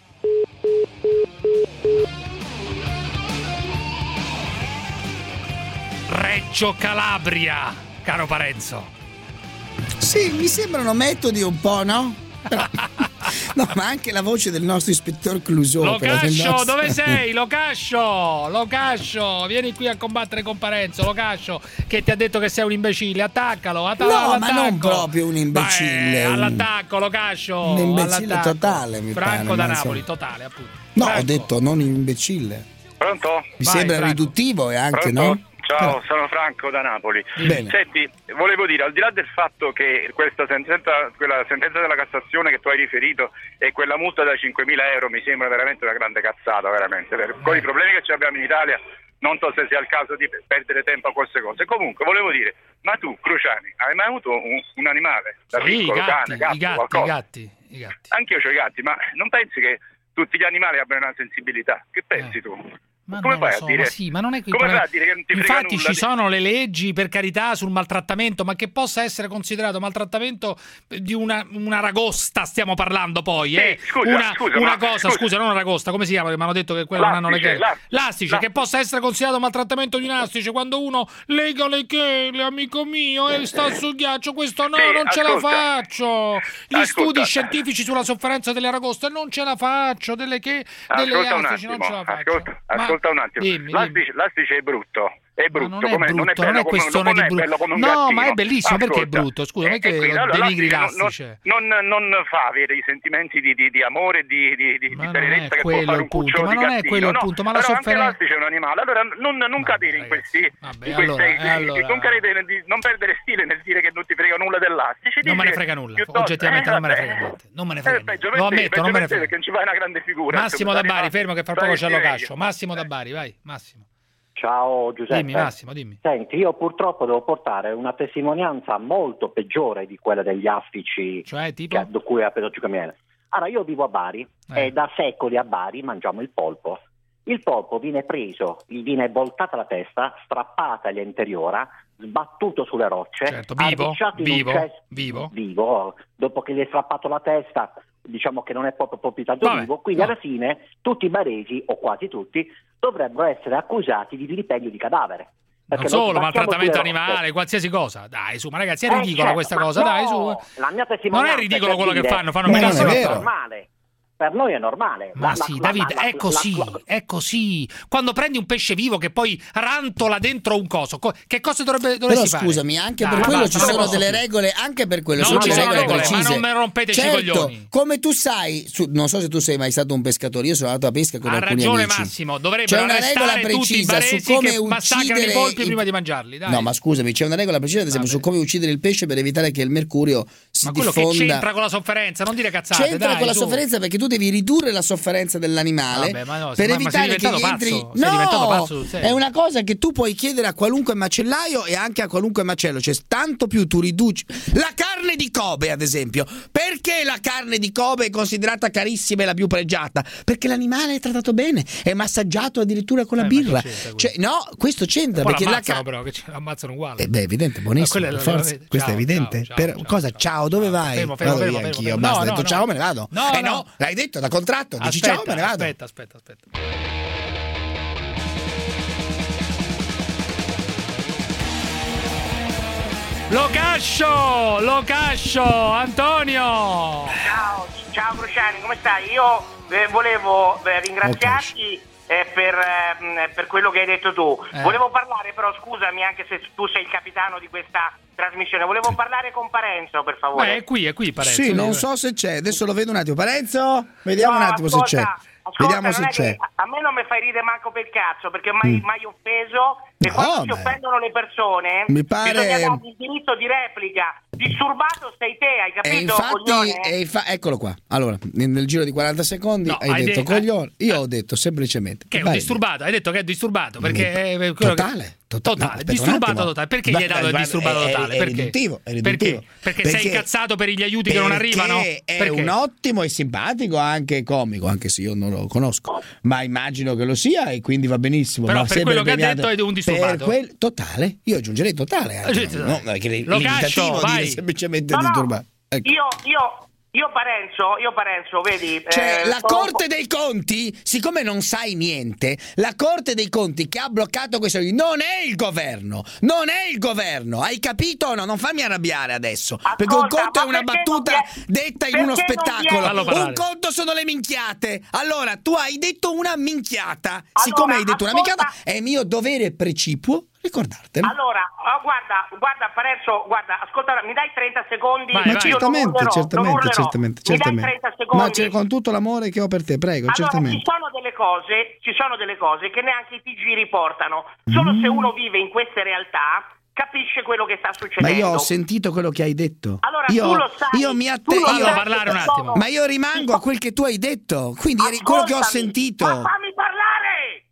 Reggio Calabria, caro Parenzo. Sì, mi sembrano metodi un po', no? Però, no, ma anche la voce del nostro ispettor Clouseau. Locascio, dove sei? Locascio, vieni qui a combattere con Parenzo. Locascio, che ti ha detto che sei un imbecille. Attaccalo. No, ma non proprio un imbecille. All'attacco, Locascio. Un imbecille totale, mi Franco pare. da Napoli, totale, appunto. No, Franco. ho detto non imbecille. Pronto? Mi sembra Franco. Riduttivo e anche, Pronto? no? Ciao, sono Franco da Napoli. Bene. Senti, volevo dire, al di là del fatto che quella sentenza della Cassazione che tu hai riferito e quella multa da 5.000 euro mi sembra veramente una grande cazzata, veramente. Con i problemi che abbiamo in Italia non so se sia il caso di perdere tempo a queste cose. Comunque, volevo dire, ma tu, Cruciani, hai mai avuto un animale? Da piccolo, cane, gatto, qualcosa? I gatti. Anch'io ho i gatti, ma non pensi che tutti gli animali abbiano una sensibilità? Che pensi tu? Ma come non fai so, a dire? Ma sì, ma non è qui. Come fai a dire che non ti frega Infatti nulla ci sono le leggi, per carità, sul maltrattamento, ma che possa essere considerato maltrattamento di una ragosta, stiamo parlando poi, Scusa, scusa, non una ragosta, come si chiama? Che mi hanno detto che quello non hanno le chele. L'astice, che possa essere considerato maltrattamento di un astice quando uno lega le chele, amico mio, e sta sul ghiaccio, questo no, non ce la faccio. Gli studi scientifici sulla sofferenza delle aragoste, non ce la faccio, delle astici, non ce la faccio. Ascolta un attimo, l'astice è brutto. È brutto, non è bello come un gattino. Ma è bellissimo. Ascolta, perché è brutto? Scusa, non è che denigri l'astice. Non fa avere i sentimenti di amore, di tenerezza che può fare un cucciolo di gattino. Ma non è quello il punto, ma la sofferenza. Anche l'astice è un animale. Allora non cadere in questi non perdere stile nel dire che non ti frega nulla dell'astice. Non me ne frega nulla, oggettivamente non me ne frega niente. Non me ne frega niente. Lo ammetto, non me ne frega. Perché non ci fai una grande figura. Massimo da Bari, fermo che fra poco c'è Locascio. Massimo da Bari, vai, Massimo. Ciao Giuseppe. Dimmi Massimo, dimmi. Senti, io purtroppo devo portare una testimonianza molto peggiore di quella degli astici, cioè tipo? Da cui ha preso Giucamiele. Allora, io vivo a Bari e da secoli a Bari mangiamo il polpo. Il polpo viene preso, gli viene voltata la testa, strappata agli interiora, sbattuto sulle rocce, certo, vivo, dopo che gli è strappato la testa, diciamo che non è proprio tanto vivo, quindi alla fine tutti i baresi, o quasi tutti, dovrebbero essere accusati di vilipendio di cadavere. Non solo, maltrattamento animale, qualsiasi cosa. Dai, su, ma ragazzi, è ridicola questa cosa, dai, su. La mia testimonianza non è ridicolo quello che fanno ma non è vero. Normale. Per noi è normale. Ma sì, Davide, è così. Quando prendi un pesce vivo che poi rantola dentro un coso, che cosa dovresti fare? Però scusami, anche per quello ci sono delle regole, anche per quello non ci sono regole precise. Ma non me rompeteci i coglioni. Come tu sai, non so se tu sei mai stato un pescatore, io sono andato a pesca con alcuni amici. Ha ragione Massimo, dovrebbero arrestare tutti i baresi su come massacrano i polpi prima di mangiarli, dai. No, ma scusami, c'è una regola precisa, ad esempio, su come uccidere il pesce per evitare che il mercurio si diffonda. Ma quello che c'entra con la sofferenza, non dire cazzate, c'entra con la sofferenza perché tu devi ridurre la sofferenza dell'animale per evitare che gli entri. È una cosa che tu puoi chiedere a qualunque macellaio e anche a qualunque macello, cioè tanto più tu riduci la carne di Kobe, ad esempio. Perché la carne di Kobe è considerata carissima e la più pregiata? Perché l'animale è trattato bene, è massaggiato addirittura con la birra. Cioè, no, questo c'entra perché però che l'ammazzano uguale. Beh, evidente, buonissimo. Questo è evidente. Cosa? Ciao, dove vai? Vado via anch'io. Basta, ho detto ciao, me ne vado. No, l'hai detto da contratto. Dici ciao, me ne vado. Aspetta. Lo cascio, Antonio. Ciao Cruciani, come stai? Io volevo ringraziarti per quello che hai detto tu. Volevo parlare però, scusami, anche se tu sei il capitano di questa trasmissione, volevo parlare con Parenzo, per favore. È qui Parenzo. Sì, non so se c'è, adesso lo vedo un attimo. Parenzo, vediamo un attimo se c'è. Vediamo se c'è. A me non mi fai ridere manco per cazzo, perché mai offeso, e quando si offendono le persone mi pare bisogna dargli il diritto di replica. Disturbato sei te, hai capito? Eccolo qua. Allora, nel giro di 40 secondi hai detto coglione. Io ho detto semplicemente che è un disturbato. Hai detto che è disturbato perché è totale. Disturbato totale. Perché gli hai dato il disturbato totale? È riduttivo. Perché sei incazzato per gli aiuti che non arrivano? È un ottimo e simpatico, anche comico, anche se io non lo conosco, ma immagino che lo sia e quindi va benissimo. Però per quello che ha detto è un disturbato. Totale? Io aggiungerei totale. Lo cascio, vai. Semplicemente disturbato. Ecco. Io Parenzo, vedi, cioè la Corte dei Conti, siccome non sai niente, la Corte dei Conti che ha bloccato questo non è il governo, hai capito o no? Non fammi arrabbiare adesso. Ascolta, perché un conto è una battuta detta in uno spettacolo, un conto sono le minchiate. Allora tu hai detto una minchiata, siccome hai detto una minchiata è mio dovere precipuo ricordartelo. Allora, guarda Parenzo, ascolta, mi dai 30 secondi? Ma certamente. Mi dai 30 secondi? Ma con tutto l'amore che ho per te, prego, allora, certamente. Ci sono delle cose che neanche i TG riportano. Solo se uno vive in queste realtà capisce quello che sta succedendo. Ma io ho sentito quello che hai detto. Allora, tu lo sai. Io parlare un attimo. Ma io rimango a quel che tu hai detto. Quindi quello che ho sentito. Ma fammi parlare.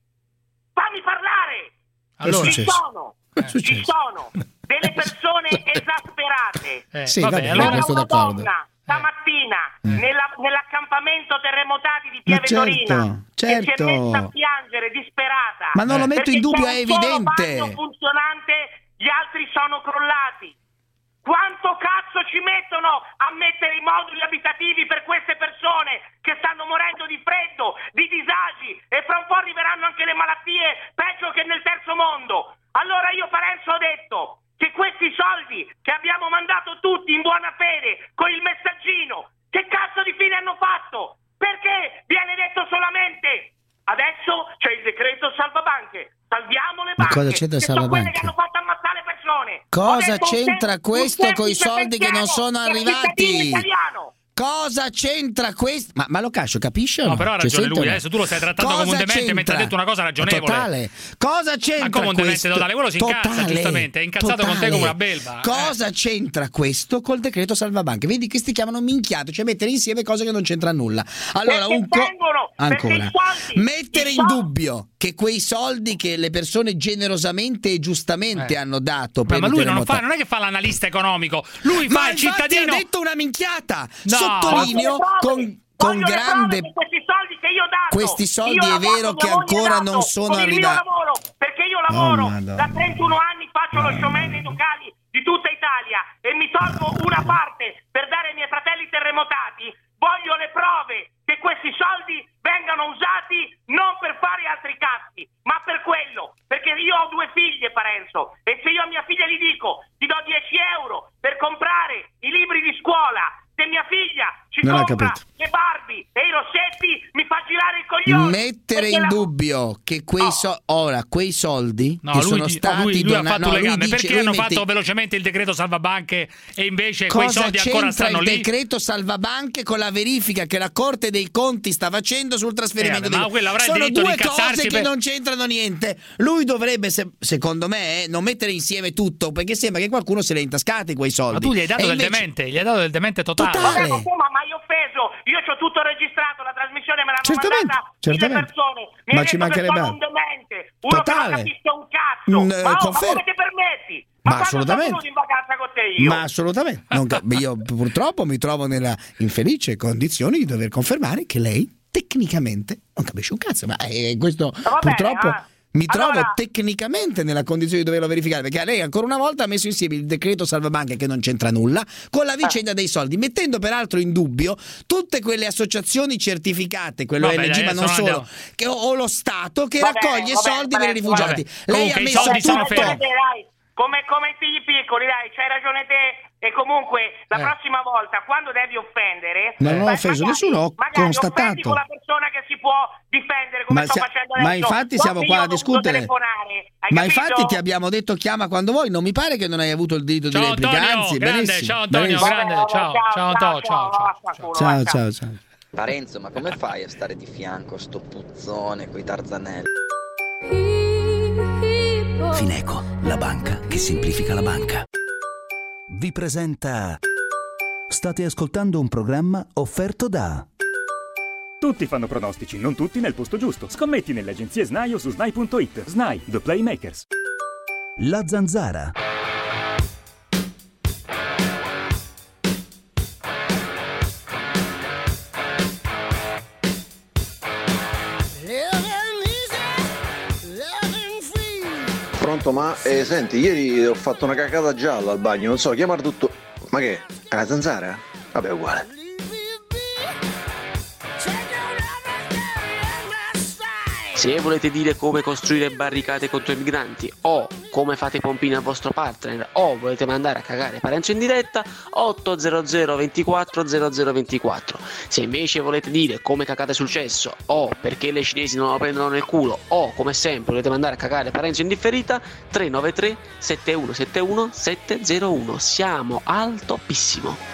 Allora, ci sono delle persone esasperate. Sì, allora sto d'accordo. Stamattina nell'accampamento terremotati di Pieve Torina che si è messa a piangere disperata. Ma non lo metto in dubbio, è evidente. Bagno funzionante, gli altri sono crollati. Quanto cazzo ci mettono a mettere i moduli abitativi per queste persone che stanno morendo di freddo, di disagi, e fra un po' arriveranno anche le malattie peggio che nel terzo mondo? Allora io Parenzo ho detto che questi soldi che abbiamo mandato tutti in buona fede con il messaggino, che cazzo di fine hanno fatto? Perché viene detto solamente adesso c'è il decreto salvabanche, salviamo le banche, cosa c'entra che sono quelle che hanno fatto ammazzare le persone. Cosa c'entra questo con i soldi che non sono arrivati? Cosa c'entra questo? Ma lo cascio, capisci o no? No, però ha ragione lui, adesso tu lo stai trattando come un demente mentre ha detto una cosa ragionevole. Totale. Cosa c'entra ma come un demente totale? Quello si incazza, giustamente, è incazzato con te come una belva. Cosa c'entra questo col decreto salvabanche? Vedi che si chiamano minchiate, cioè mettere insieme cose che non c'entrano nulla. Allora, ancora mettere in dubbio che quei soldi che le persone generosamente e giustamente hanno dato per ma lui non è che fa l'analista economico, lui fa il cittadino. Ha detto una minchiata. Sottolineo con grande questi soldi che io ho dato. Questi soldi è vero che ancora non sono arrivati. Perché io lavoro da 31 anni, faccio lo showman nei locali di tutta Italia e mi tolgo una parte per dare ai miei fratelli terremotati. Voglio le prove che questi soldi vengano usati non per fare altri cazzi, ma per quello, perché io ho 2 figlie, Parenzo, e se io a mia figlia gli dico ti do 10 euro per comprare i libri di scuola, se mia figlia ci compra le Barbie e i rossetti mi fa girare i coglioni. Mettere in dubbio che quei soldi che sono stati lui ha fatto le gambe, perché hanno fatto velocemente il decreto salvabanche e invece quei soldi ancora stanno lì? Il decreto salvabanche con la verifica che la Corte dei Conti sta facendo sul trasferimento ma quello avrà il sono diritto 2 di cose che non c'entrano niente. Lui dovrebbe, secondo me, non mettere insieme tutto, perché sembra che qualcuno se li ha intascati quei soldi. Ma tu gli hai dato del demente totale. Ma io offeso, io c'ho tutto registrato, la trasmissione me l'hanno mandata mille persone. Ma ci mancherebbe un demente, uno che non capisce un cazzo. Ma come ti permetti? Ma assolutamente. In vacanza con te io? Ma assolutamente. Io purtroppo mi trovo nella infelice condizione di dover confermare che lei tecnicamente non capisce un cazzo. Ma questo purtroppo mi trovo tecnicamente nella condizione di doverlo verificare, perché lei ancora una volta ha messo insieme il decreto salvabanche, che non c'entra nulla, con la vicenda dei soldi, mettendo peraltro in dubbio tutte quelle associazioni certificate, quello ONG, ma non solo, o lo Stato che raccoglie soldi per i rifugiati. Lei ha messo tutto. Come figli piccoli, dai, c'hai ragione te. E comunque la prossima volta, quando devi offendere, non ho offeso nessuno, ho constatato con la persona che si può difendere, come sto facendo adesso. Ma infatti siamo qua a discutere. Ma infatti ti abbiamo detto chiama quando vuoi, non mi pare che non hai avuto il diritto di replica, anzi, benissimo. Ciao Antonio, grande, ciao. Parenzo, ma come fai a stare di fianco a sto puzzone coi tarzanelli? Fineco, la banca che semplifica la banca, vi presenta. State ascoltando un programma offerto da. Tutti fanno pronostici, non tutti nel posto giusto. Scommetti nelle agenzie SNAI o su SNAI.it. SNAI, The Playmakers. La Zanzara. Pronto, ma senti, ieri ho fatto una cacata gialla al bagno, non so, chiamare tutto. Ma che? È la zanzara? Vabbè, uguale. Se volete dire come costruire barricate contro i migranti, o come fate pompini al vostro partner, o volete mandare a cagare Parenzo in diretta, 800 24 0024. Se invece volete dire come cacate sul cesso, o perché le cinesi non lo prendono nel culo, o come sempre volete mandare a cagare Parenzo in differita, 393 7171 701. Siamo al toppissimo.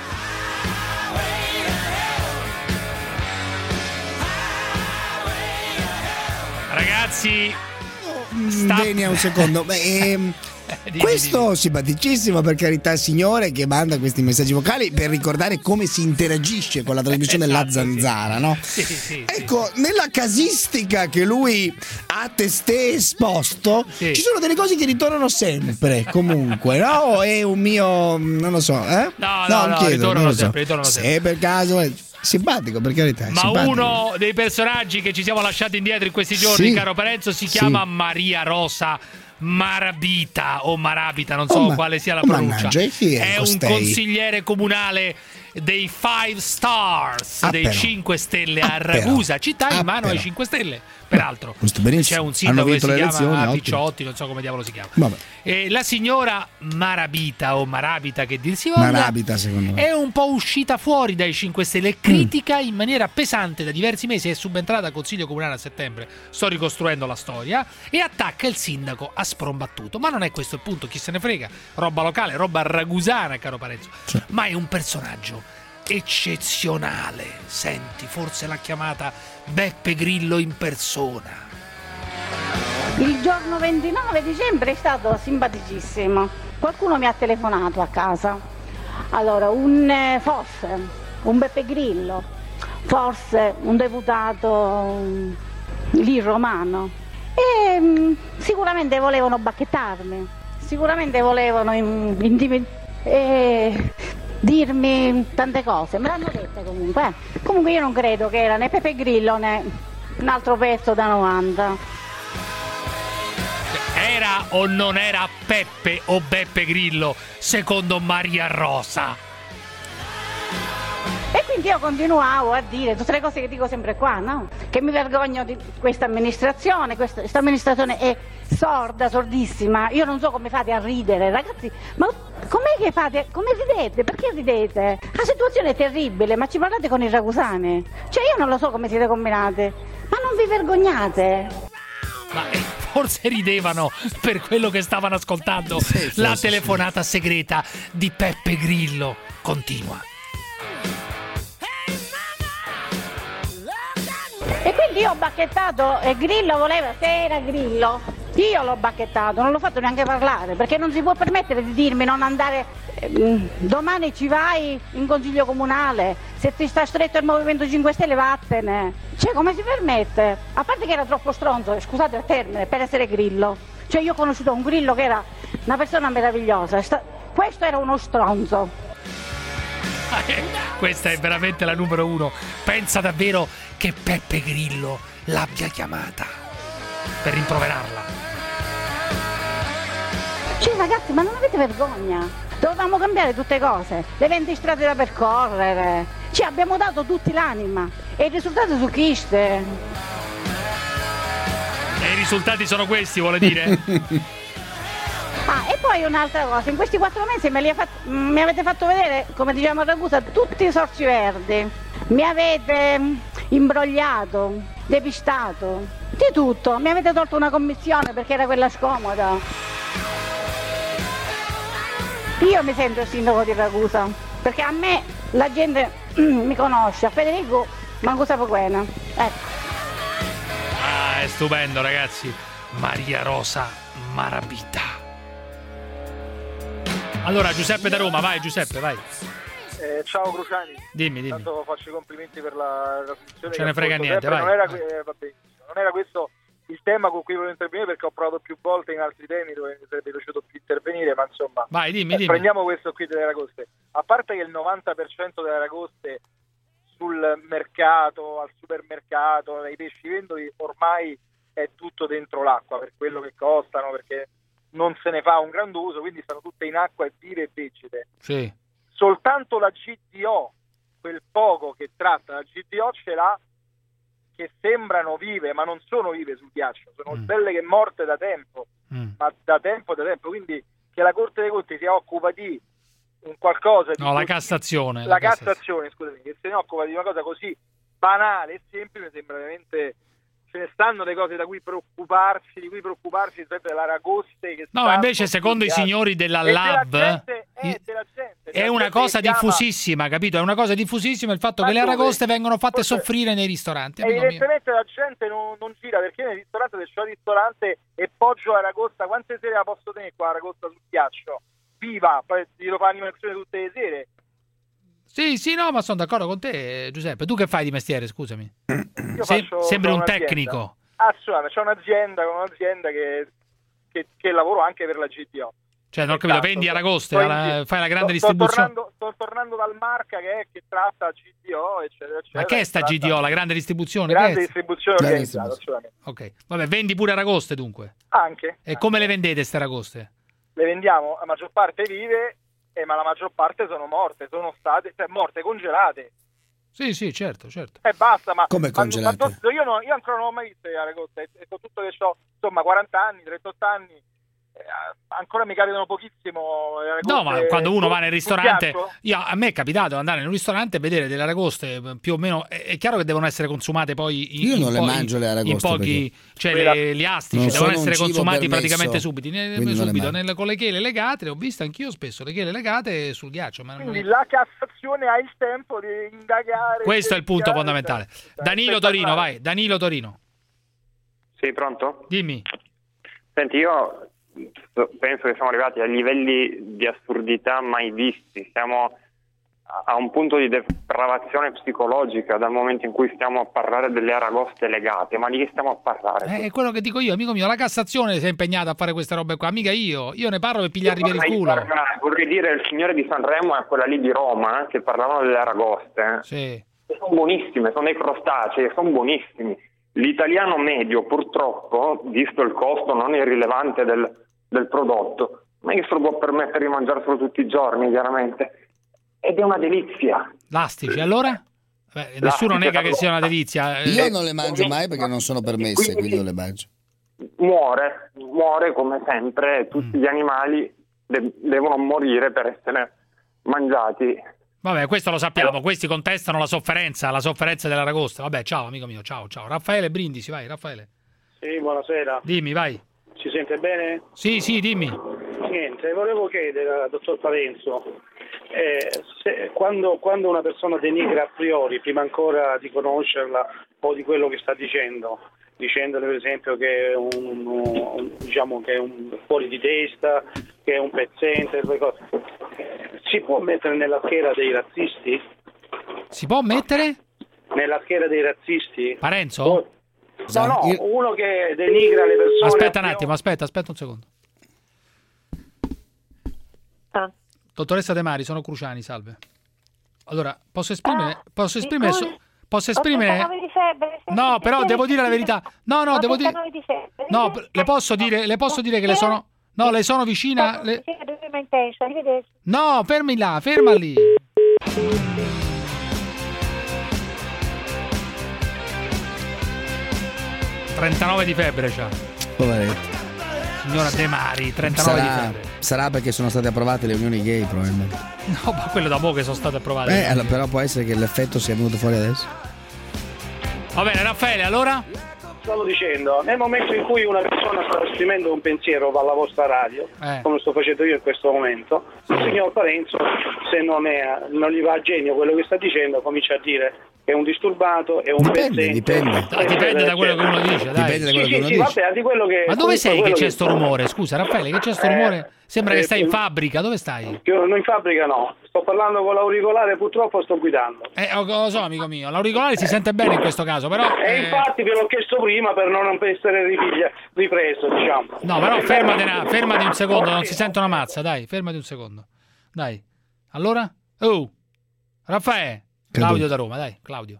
Ragazzi, Bene, un secondo. Questo simpaticissimo, per carità, signore, che manda questi messaggi vocali per ricordare come si interagisce con la trasmissione La Zanzara, no? Ecco, nella casistica che lui ha testé esposto, ci sono delle cose che ritornano sempre, comunque, no? È un mio, non lo so, eh? No, ritornano sempre. Se per caso simpatico, per carità. Ma simpatico. Uno dei personaggi che ci siamo lasciati indietro in questi giorni, caro Parenzo, si chiama Maria Rosa Marabita o Marabita, non so quale sia la pronuncia. È un consigliere comunale dei 5 Stars, dei 5 Stelle a Ragusa, città in mano ai 5 Stelle. Peraltro c'è un sindaco che si chiama Picciotti, non so come diavolo si chiama. La signora Marabita o Marabita, che dir si voglia, Marabita, secondo me, è un po' uscita fuori dai 5 Stelle, critica in maniera pesante da diversi mesi, è subentrata al Consiglio Comunale a settembre, sto ricostruendo la storia, e attacca il sindaco a sprombattuto. Ma non è questo il punto, chi se ne frega, roba locale, roba ragusana, caro Parenzo, ma è un personaggio eccezionale. Senti, forse l'ha chiamata Beppe Grillo in persona. Il giorno 29 dicembre è stato simpaticissimo. Qualcuno mi ha telefonato a casa. Allora, forse un Beppe Grillo, forse un deputato lì romano, E sicuramente volevano bacchettarmi, sicuramente volevano dirmi tante cose, me l'hanno dette comunque. Comunque io non credo che era né Peppe Grillo né un altro pezzo da 90. Era o non era Peppe o Beppe Grillo secondo Maria Rosa? E quindi io continuavo a dire tutte le cose che dico sempre qua, no? Che mi vergogno di questa amministrazione, questa amministrazione è sorda, sordissima. Io non so come fate a ridere, ragazzi, ma com'è che fate? Come ridete? Perché ridete? La situazione è terribile, ma ci parlate con i ragusani? Cioè io non lo so come siete combinate, ma non vi vergognate? Ma forse ridevano per quello che stavano ascoltando, la telefonata segreta di Peppe Grillo. Continua. E quindi io ho bacchettato e Grillo voleva, se era Grillo, io l'ho bacchettato, non l'ho fatto neanche parlare, perché non si può permettere di dirmi non andare, domani ci vai in consiglio comunale, se ti sta stretto il Movimento 5 Stelle vattene. Cioè come si permette? A parte che era troppo stronzo, scusate il termine, per essere Grillo. Cioè io ho conosciuto un Grillo che era una persona meravigliosa, questo era uno stronzo. Questa è veramente la numero 1. Pensa davvero che Peppe Grillo l'abbia chiamata per rimproverarla? Cioè ragazzi, ma non avete vergogna? Dovevamo cambiare tutte cose, le 20 strade da percorrere, cioè abbiamo dato tutti l'anima e il risultato su chiste. E i risultati sono questi, vuole dire? E poi un'altra cosa, in questi 4 mesi mi avete fatto vedere, come diciamo a Ragusa, tutti i sorci verdi. Mi avete imbrogliato, depistato, di tutto. Mi avete tolto una commissione perché era quella scomoda. Io mi sento il sindaco di Ragusa, perché a me la gente mi conosce, a Federico manco sapo quena. Ecco. È stupendo, ragazzi. Maria Rosa Marabita. Allora Giuseppe da Roma, vai Giuseppe, vai. Ciao Cruciani. Dimmi. Intanto faccio i complimenti per la trasmissione. Ce ne frega niente, vai. Non era questo il tema con cui volevo intervenire, perché ho provato più volte in altri temi dove mi sarebbe piaciuto più intervenire, ma insomma. Vai, dimmi. Prendiamo questo qui delle aragoste. A parte che il 90% delle aragoste sul mercato, al supermercato, nei pesci vendoli, ormai è tutto dentro l'acqua per quello che costano, perché non se ne fa un gran uso, quindi stanno tutte in acqua e vive e becite. Sì. Soltanto la GDO, quel poco che tratta la GDO ce l'ha, che sembrano vive, ma non sono vive sul ghiaccio, sono belle che morte da tempo, ma da tempo, quindi che la Corte dei Conti si occupa di un qualcosa di... No, la Cassazione. La Cassazione, scusami, che se ne occupa di una cosa così banale e semplice, sembra veramente... Ce ne stanno le cose di cui preoccuparsi sempre dell'aragoste. Che no, invece secondo i signori della LAV è una cosa diffusissima, capito? È una cosa diffusissima il fatto che le aragoste vengono fatte soffrire nei ristoranti. Evidentemente la gente non gira, perché nel ristorante, se c'è un ristorante e poggio aragosta, quante sere la posso tenere qua aragosta sul ghiaccio? Viva, poi gli lo fa animazione tutte le sere. Sì, no, ma sono d'accordo con te, Giuseppe. Tu che fai di mestiere, scusami? Sembri un tecnico. Assolutamente, c'è un'azienda che lavoro anche per la GTO. Cioè, non ho capito, vendi aragoste, fai la grande distribuzione. Sto tornando dal Marca che tratta GTO, eccetera. Ma che è sta GTO, la grande distribuzione? Grande distribuzione organizzata, assolutamente. Ok, vabbè, vendi pure aragoste dunque? Anche. E come le vendete queste aragoste? Le vendiamo, la maggior parte vive, ma la maggior parte sono morte, sono state morte congelate. Sì, certo. E basta, ma come congelate? Io ancora non ho mai visto le aragoste, e con tutto che ho, insomma, 40 anni, 38 anni, ancora mi capitano pochissimo le aragoste. No, ma quando uno va nel ristorante, a me è capitato di andare in un ristorante e vedere delle aragoste più o meno, è chiaro che devono essere consumate poi io non le mangio le aragoste in pochi, cioè gli astici devono essere consumati praticamente subito, con le chele legate. Ho visto anch'io spesso le chele legate sul ghiaccio, ma quindi la Cassazione ha il tempo di indagare. Questo è il punto fondamentale. Danilo Torino, vai. Danilo Torino. Sì, pronto? Dimmi. Senti, io penso che siamo arrivati a livelli di assurdità mai visti. Siamo a un punto di depravazione psicologica dal momento in cui stiamo a parlare delle aragoste legate. Ma di che stiamo a parlare? È quello che dico io, amico mio. La Cassazione si è impegnata a fare queste robe qua, mica io ne parlo per pigliarli per il culo. Vorrei dire il signore di Sanremo e quella lì di Roma, che parlavano delle aragoste. Sì. Sono buonissime, sono dei crostacei, sono buonissimi. L'italiano medio, purtroppo, visto il costo non irrilevante del prodotto, non è che se lo può permettere di mangiarselo tutti i giorni, chiaramente. Ed è una delizia. L'astice, allora? Nessuno nega che sia una delizia. Io non le mangio mai perché non sono permesse, quindi non le mangio. Muore come sempre. Tutti gli animali devono morire per essere mangiati. Vabbè, questo lo sappiamo. Questi contestano la sofferenza dell'aragosta. Vabbè, ciao amico mio, ciao. Raffaele Brindisi, vai Raffaele. Sì, buonasera. Dimmi, vai. Ci sente bene? Sì, dimmi. Niente, volevo chiedere al dottor Parenzo, quando una persona denigra a priori, prima ancora di conoscerla o di quello che sta dicendole per esempio che è che è un fuori di testa, che è un pezzente, quelle cose, si può mettere nella schiera dei razzisti? Si può mettere? Nella schiera dei razzisti? Parenzo? No, uno che denigra le persone. Aspetta un attimo, aspetta un secondo. Dottoressa De Mari, sono Cruciani, salve. Allora, posso esprimere? No, però devo dire la verità. No, devo dire. No, le posso dire che le sono. No, le sono vicina. No, ferma lì. ...39 di febbre c'ha. Poveretto. Signora De Mari, 39 di febbre. Sarà perché sono state approvate le unioni gay, probabilmente. No, ma quello da che sono state approvate. Però può essere che l'effetto sia venuto fuori adesso. Va bene, Raffaele, allora? Stavo dicendo, nel momento in cui una persona sta esprimendo un pensiero alla vostra radio, come sto facendo io in questo momento, il signor Parenzo, se non gli va a genio quello che sta dicendo, comincia a dire che è un disturbato, è un pezzente. Dipende da quello che uno dice, dai. Dipende da quello che uno dice. Vabbè, di quello che, ma dove sei che c'è sto rumore? Scusa, Raffaele, che c'è sto rumore? Sembra che stai in fabbrica, dove stai? Io in fabbrica no, sto parlando con l'auricolare, purtroppo sto guidando. Lo so, amico mio, l'auricolare si sente bene in questo caso, però... infatti ve l'ho chiesto prima per non essere ripreso, diciamo. No, però fermati un secondo, non si sente una mazza, dai, fermati un secondo. Dai, allora? Raffaele, Claudio da Roma, dai, Claudio.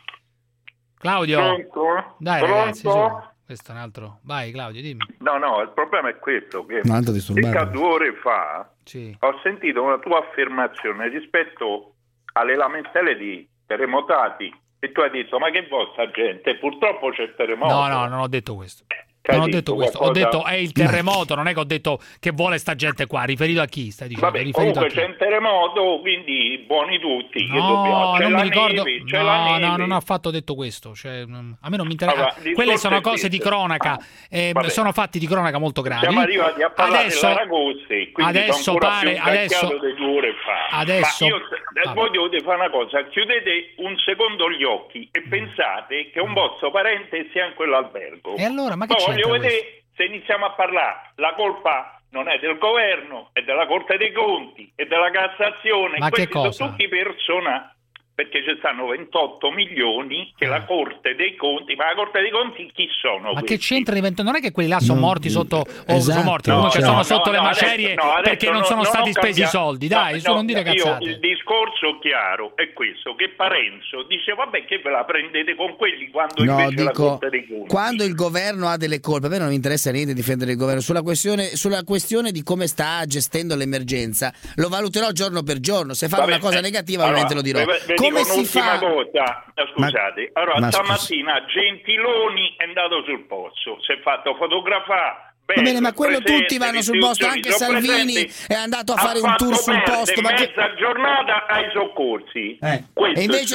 Pronto? Dai, ragazzi, su. Questo è un altro. Vai, Claudio, dimmi. No, il problema è questo, che circa 2 ore fa ho sentito una tua affermazione rispetto alle lamentele di terremotati e tu hai detto, ma che vostra gente, purtroppo c'è il terremoto. No, non ho detto questo. Non ho detto questo, ho detto è il terremoto, non è che ho detto che vuole sta gente qua, riferito a chi stai dicendo? Vabbè, comunque c'è un terremoto, quindi buoni tutti. No, non mi ricordo. No, non ho affatto detto questo. Cioè, a me non mi interessa. Allora, quelle sono cose di cronaca, sono fatti di cronaca molto gravi. Siamo arrivati a parlare dell'Aragoste, quindi adesso pare adesso di 2 ore fa. Adesso voglio fare una cosa, chiudete un secondo gli occhi e pensate che un vostro parente sia in quell'albergo. E allora, ma che c'è? Voglio vedere se iniziamo a parlare. La colpa non è del governo, è della Corte dei Conti, è della Cassazione. Ma questi che cosa? sono tutti persona, perché ci stanno 28 milioni che la Corte dei Conti, ma la Corte dei Conti chi sono? Ma questi? che c'entra? Non è che quelli là sono morti sotto sono morti, comunque sono sotto le macerie perché non sono stati spesi i soldi. Dai, su, non dire cazzate. Il discorso chiaro è questo, che Parenzo dice vabbè che ve la prendete con quelli quando invece la Corte dei Conti. Quando il governo ha delle colpe, a me non mi interessa niente difendere il governo, sulla questione di come sta gestendo l'emergenza, lo valuterò giorno per giorno, se fa una cosa negativa ovviamente lo dirò. Come si fa? Cosa, scusate, stamattina Gentiloni è andato sul posto, si è fatto fotografare. Va bene, ma quello tutti vanno sul posto, anche Salvini è andato a fare un tour sul posto. Mezza giornata ai soccorsi. E invece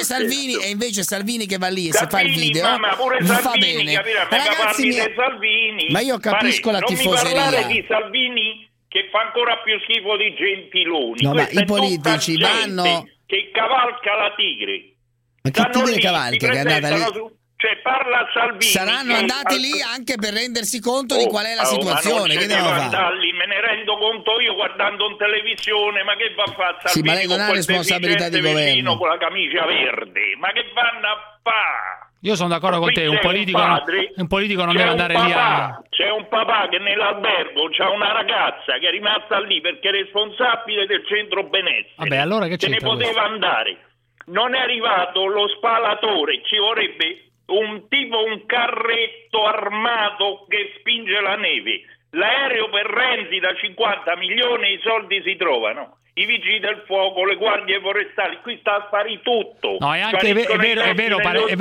Salvini che va lì e si fa il video, non fa bene. Ragazzi miei, ma io capisco la tifoseria. Non mi parlare di Salvini che fa ancora più schifo di Gentiloni. No, ma i politici vanno... che cavalca la tigre. Ma che tigre cavalca? Che è andata lì? Cioè parla Salvini. Saranno andati lì anche per rendersi conto di qual è la situazione. Ma che devono fare? Lì, me ne rendo conto io guardando in televisione, ma che va a fare Salvini? Sì, ma lei non ha responsabilità di governo con la camicia verde, ma che vanno a fare? Io sono d'accordo con te, un politico non deve andare lì a... C'è un papà che nell'albergo c'ha una ragazza che è rimasta lì perché è responsabile del centro benessere. Vabbè, allora che c'entra? Se ne poteva andare. Non è arrivato lo spalatore, ci vorrebbe un carretto armato che spinge la neve. L'aereo per Renzi da 50 milioni, i soldi si trovano. I vigili del fuoco, le guardie forestali, qui sta a fare tutto. No, è anche è vero.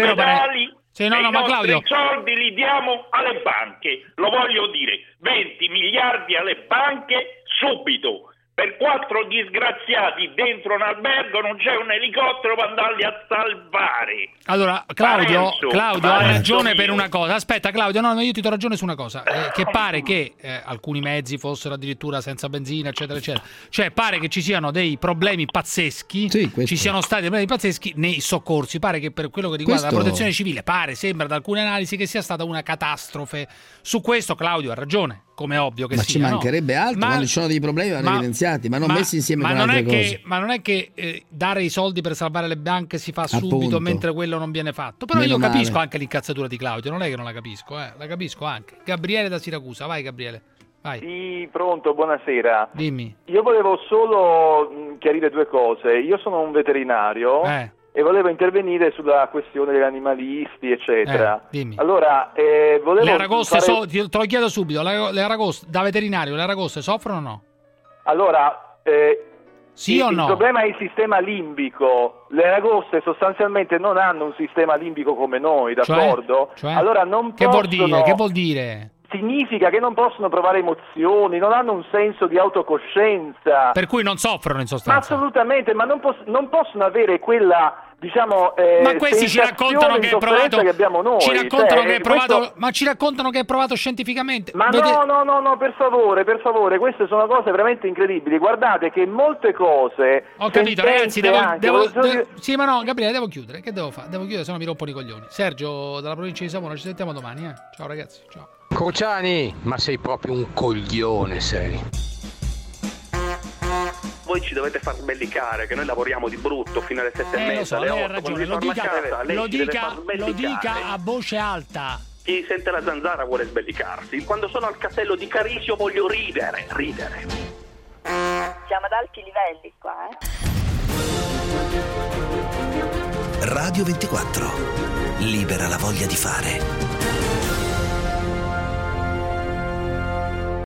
Sì, no, ma Claudio, i soldi li diamo alle banche, lo voglio dire, 20 miliardi alle banche subito. Per 4 disgraziati dentro un albergo non c'è un elicottero per andarli a salvare. Allora, Claudio ha ragione per una cosa. Aspetta, Claudio, no, io ti do ragione su una cosa. Che pare che alcuni mezzi fossero addirittura senza benzina, eccetera, eccetera. Cioè, pare che ci siano dei problemi pazzeschi. Sì, ci siano stati dei problemi pazzeschi nei soccorsi. Pare che per quello che riguarda la protezione civile, sembra da alcune analisi che sia stata una catastrofe. Su questo Claudio ha ragione. Come ovvio che sia. Ma ci mancherebbe altro, quando ci sono dei problemi vanno evidenziati, ma non messi insieme con altre cose. Ma non è che dare i soldi per salvare le banche si fa subito, mentre quello non viene fatto. Però io capisco anche l'incazzatura di Claudio, non è che non la capisco, la capisco anche. Gabriele da Siracusa, vai Gabriele. Vai. Sì, pronto, buonasera. Dimmi. Io volevo solo chiarire 2 cose. Io sono un veterinario. E volevo intervenire sulla questione degli animalisti, eccetera. Dimmi. Allora, volevo... Le aragoste, te lo chiedo subito, le aragoste, da veterinario, le aragoste soffrono o no? Allora, sì o no? Il problema è il sistema limbico. Le aragoste sostanzialmente non hanno un sistema limbico come noi, d'accordo? Cioè? Allora non che possono... Che vuol dire? Significa che non possono provare emozioni, non hanno un senso di autocoscienza. Per cui non soffrono in sostanza. Assolutamente, ma non possono avere quella, diciamo, ma questi ci raccontano che è provato, che abbiamo noi. Ci raccontano che è provato, questo... ma ci raccontano che è provato scientificamente. Ma no, per favore, queste sono cose veramente incredibili. Guardate che molte cose. Ho capito, ragazzi, sì, ma no, Gabriele, devo chiudere. Che devo fare? Devo chiudere, se no mi rompono i coglioni. Sergio dalla provincia di Savona, ci sentiamo domani, Ciao ragazzi, ciao. Cociani, ma sei proprio un coglione, sei. Voi ci dovete far sbellicare, che noi lavoriamo di brutto fino alle 7:30, lo so, alle 8. Lei ha ragione, lo dica a voce alta. Chi sente la zanzara vuole sbellicarsi. Quando sono al castello di Carisio voglio ridere. Siamo ad alti livelli qua, Radio 24. Libera la voglia di fare.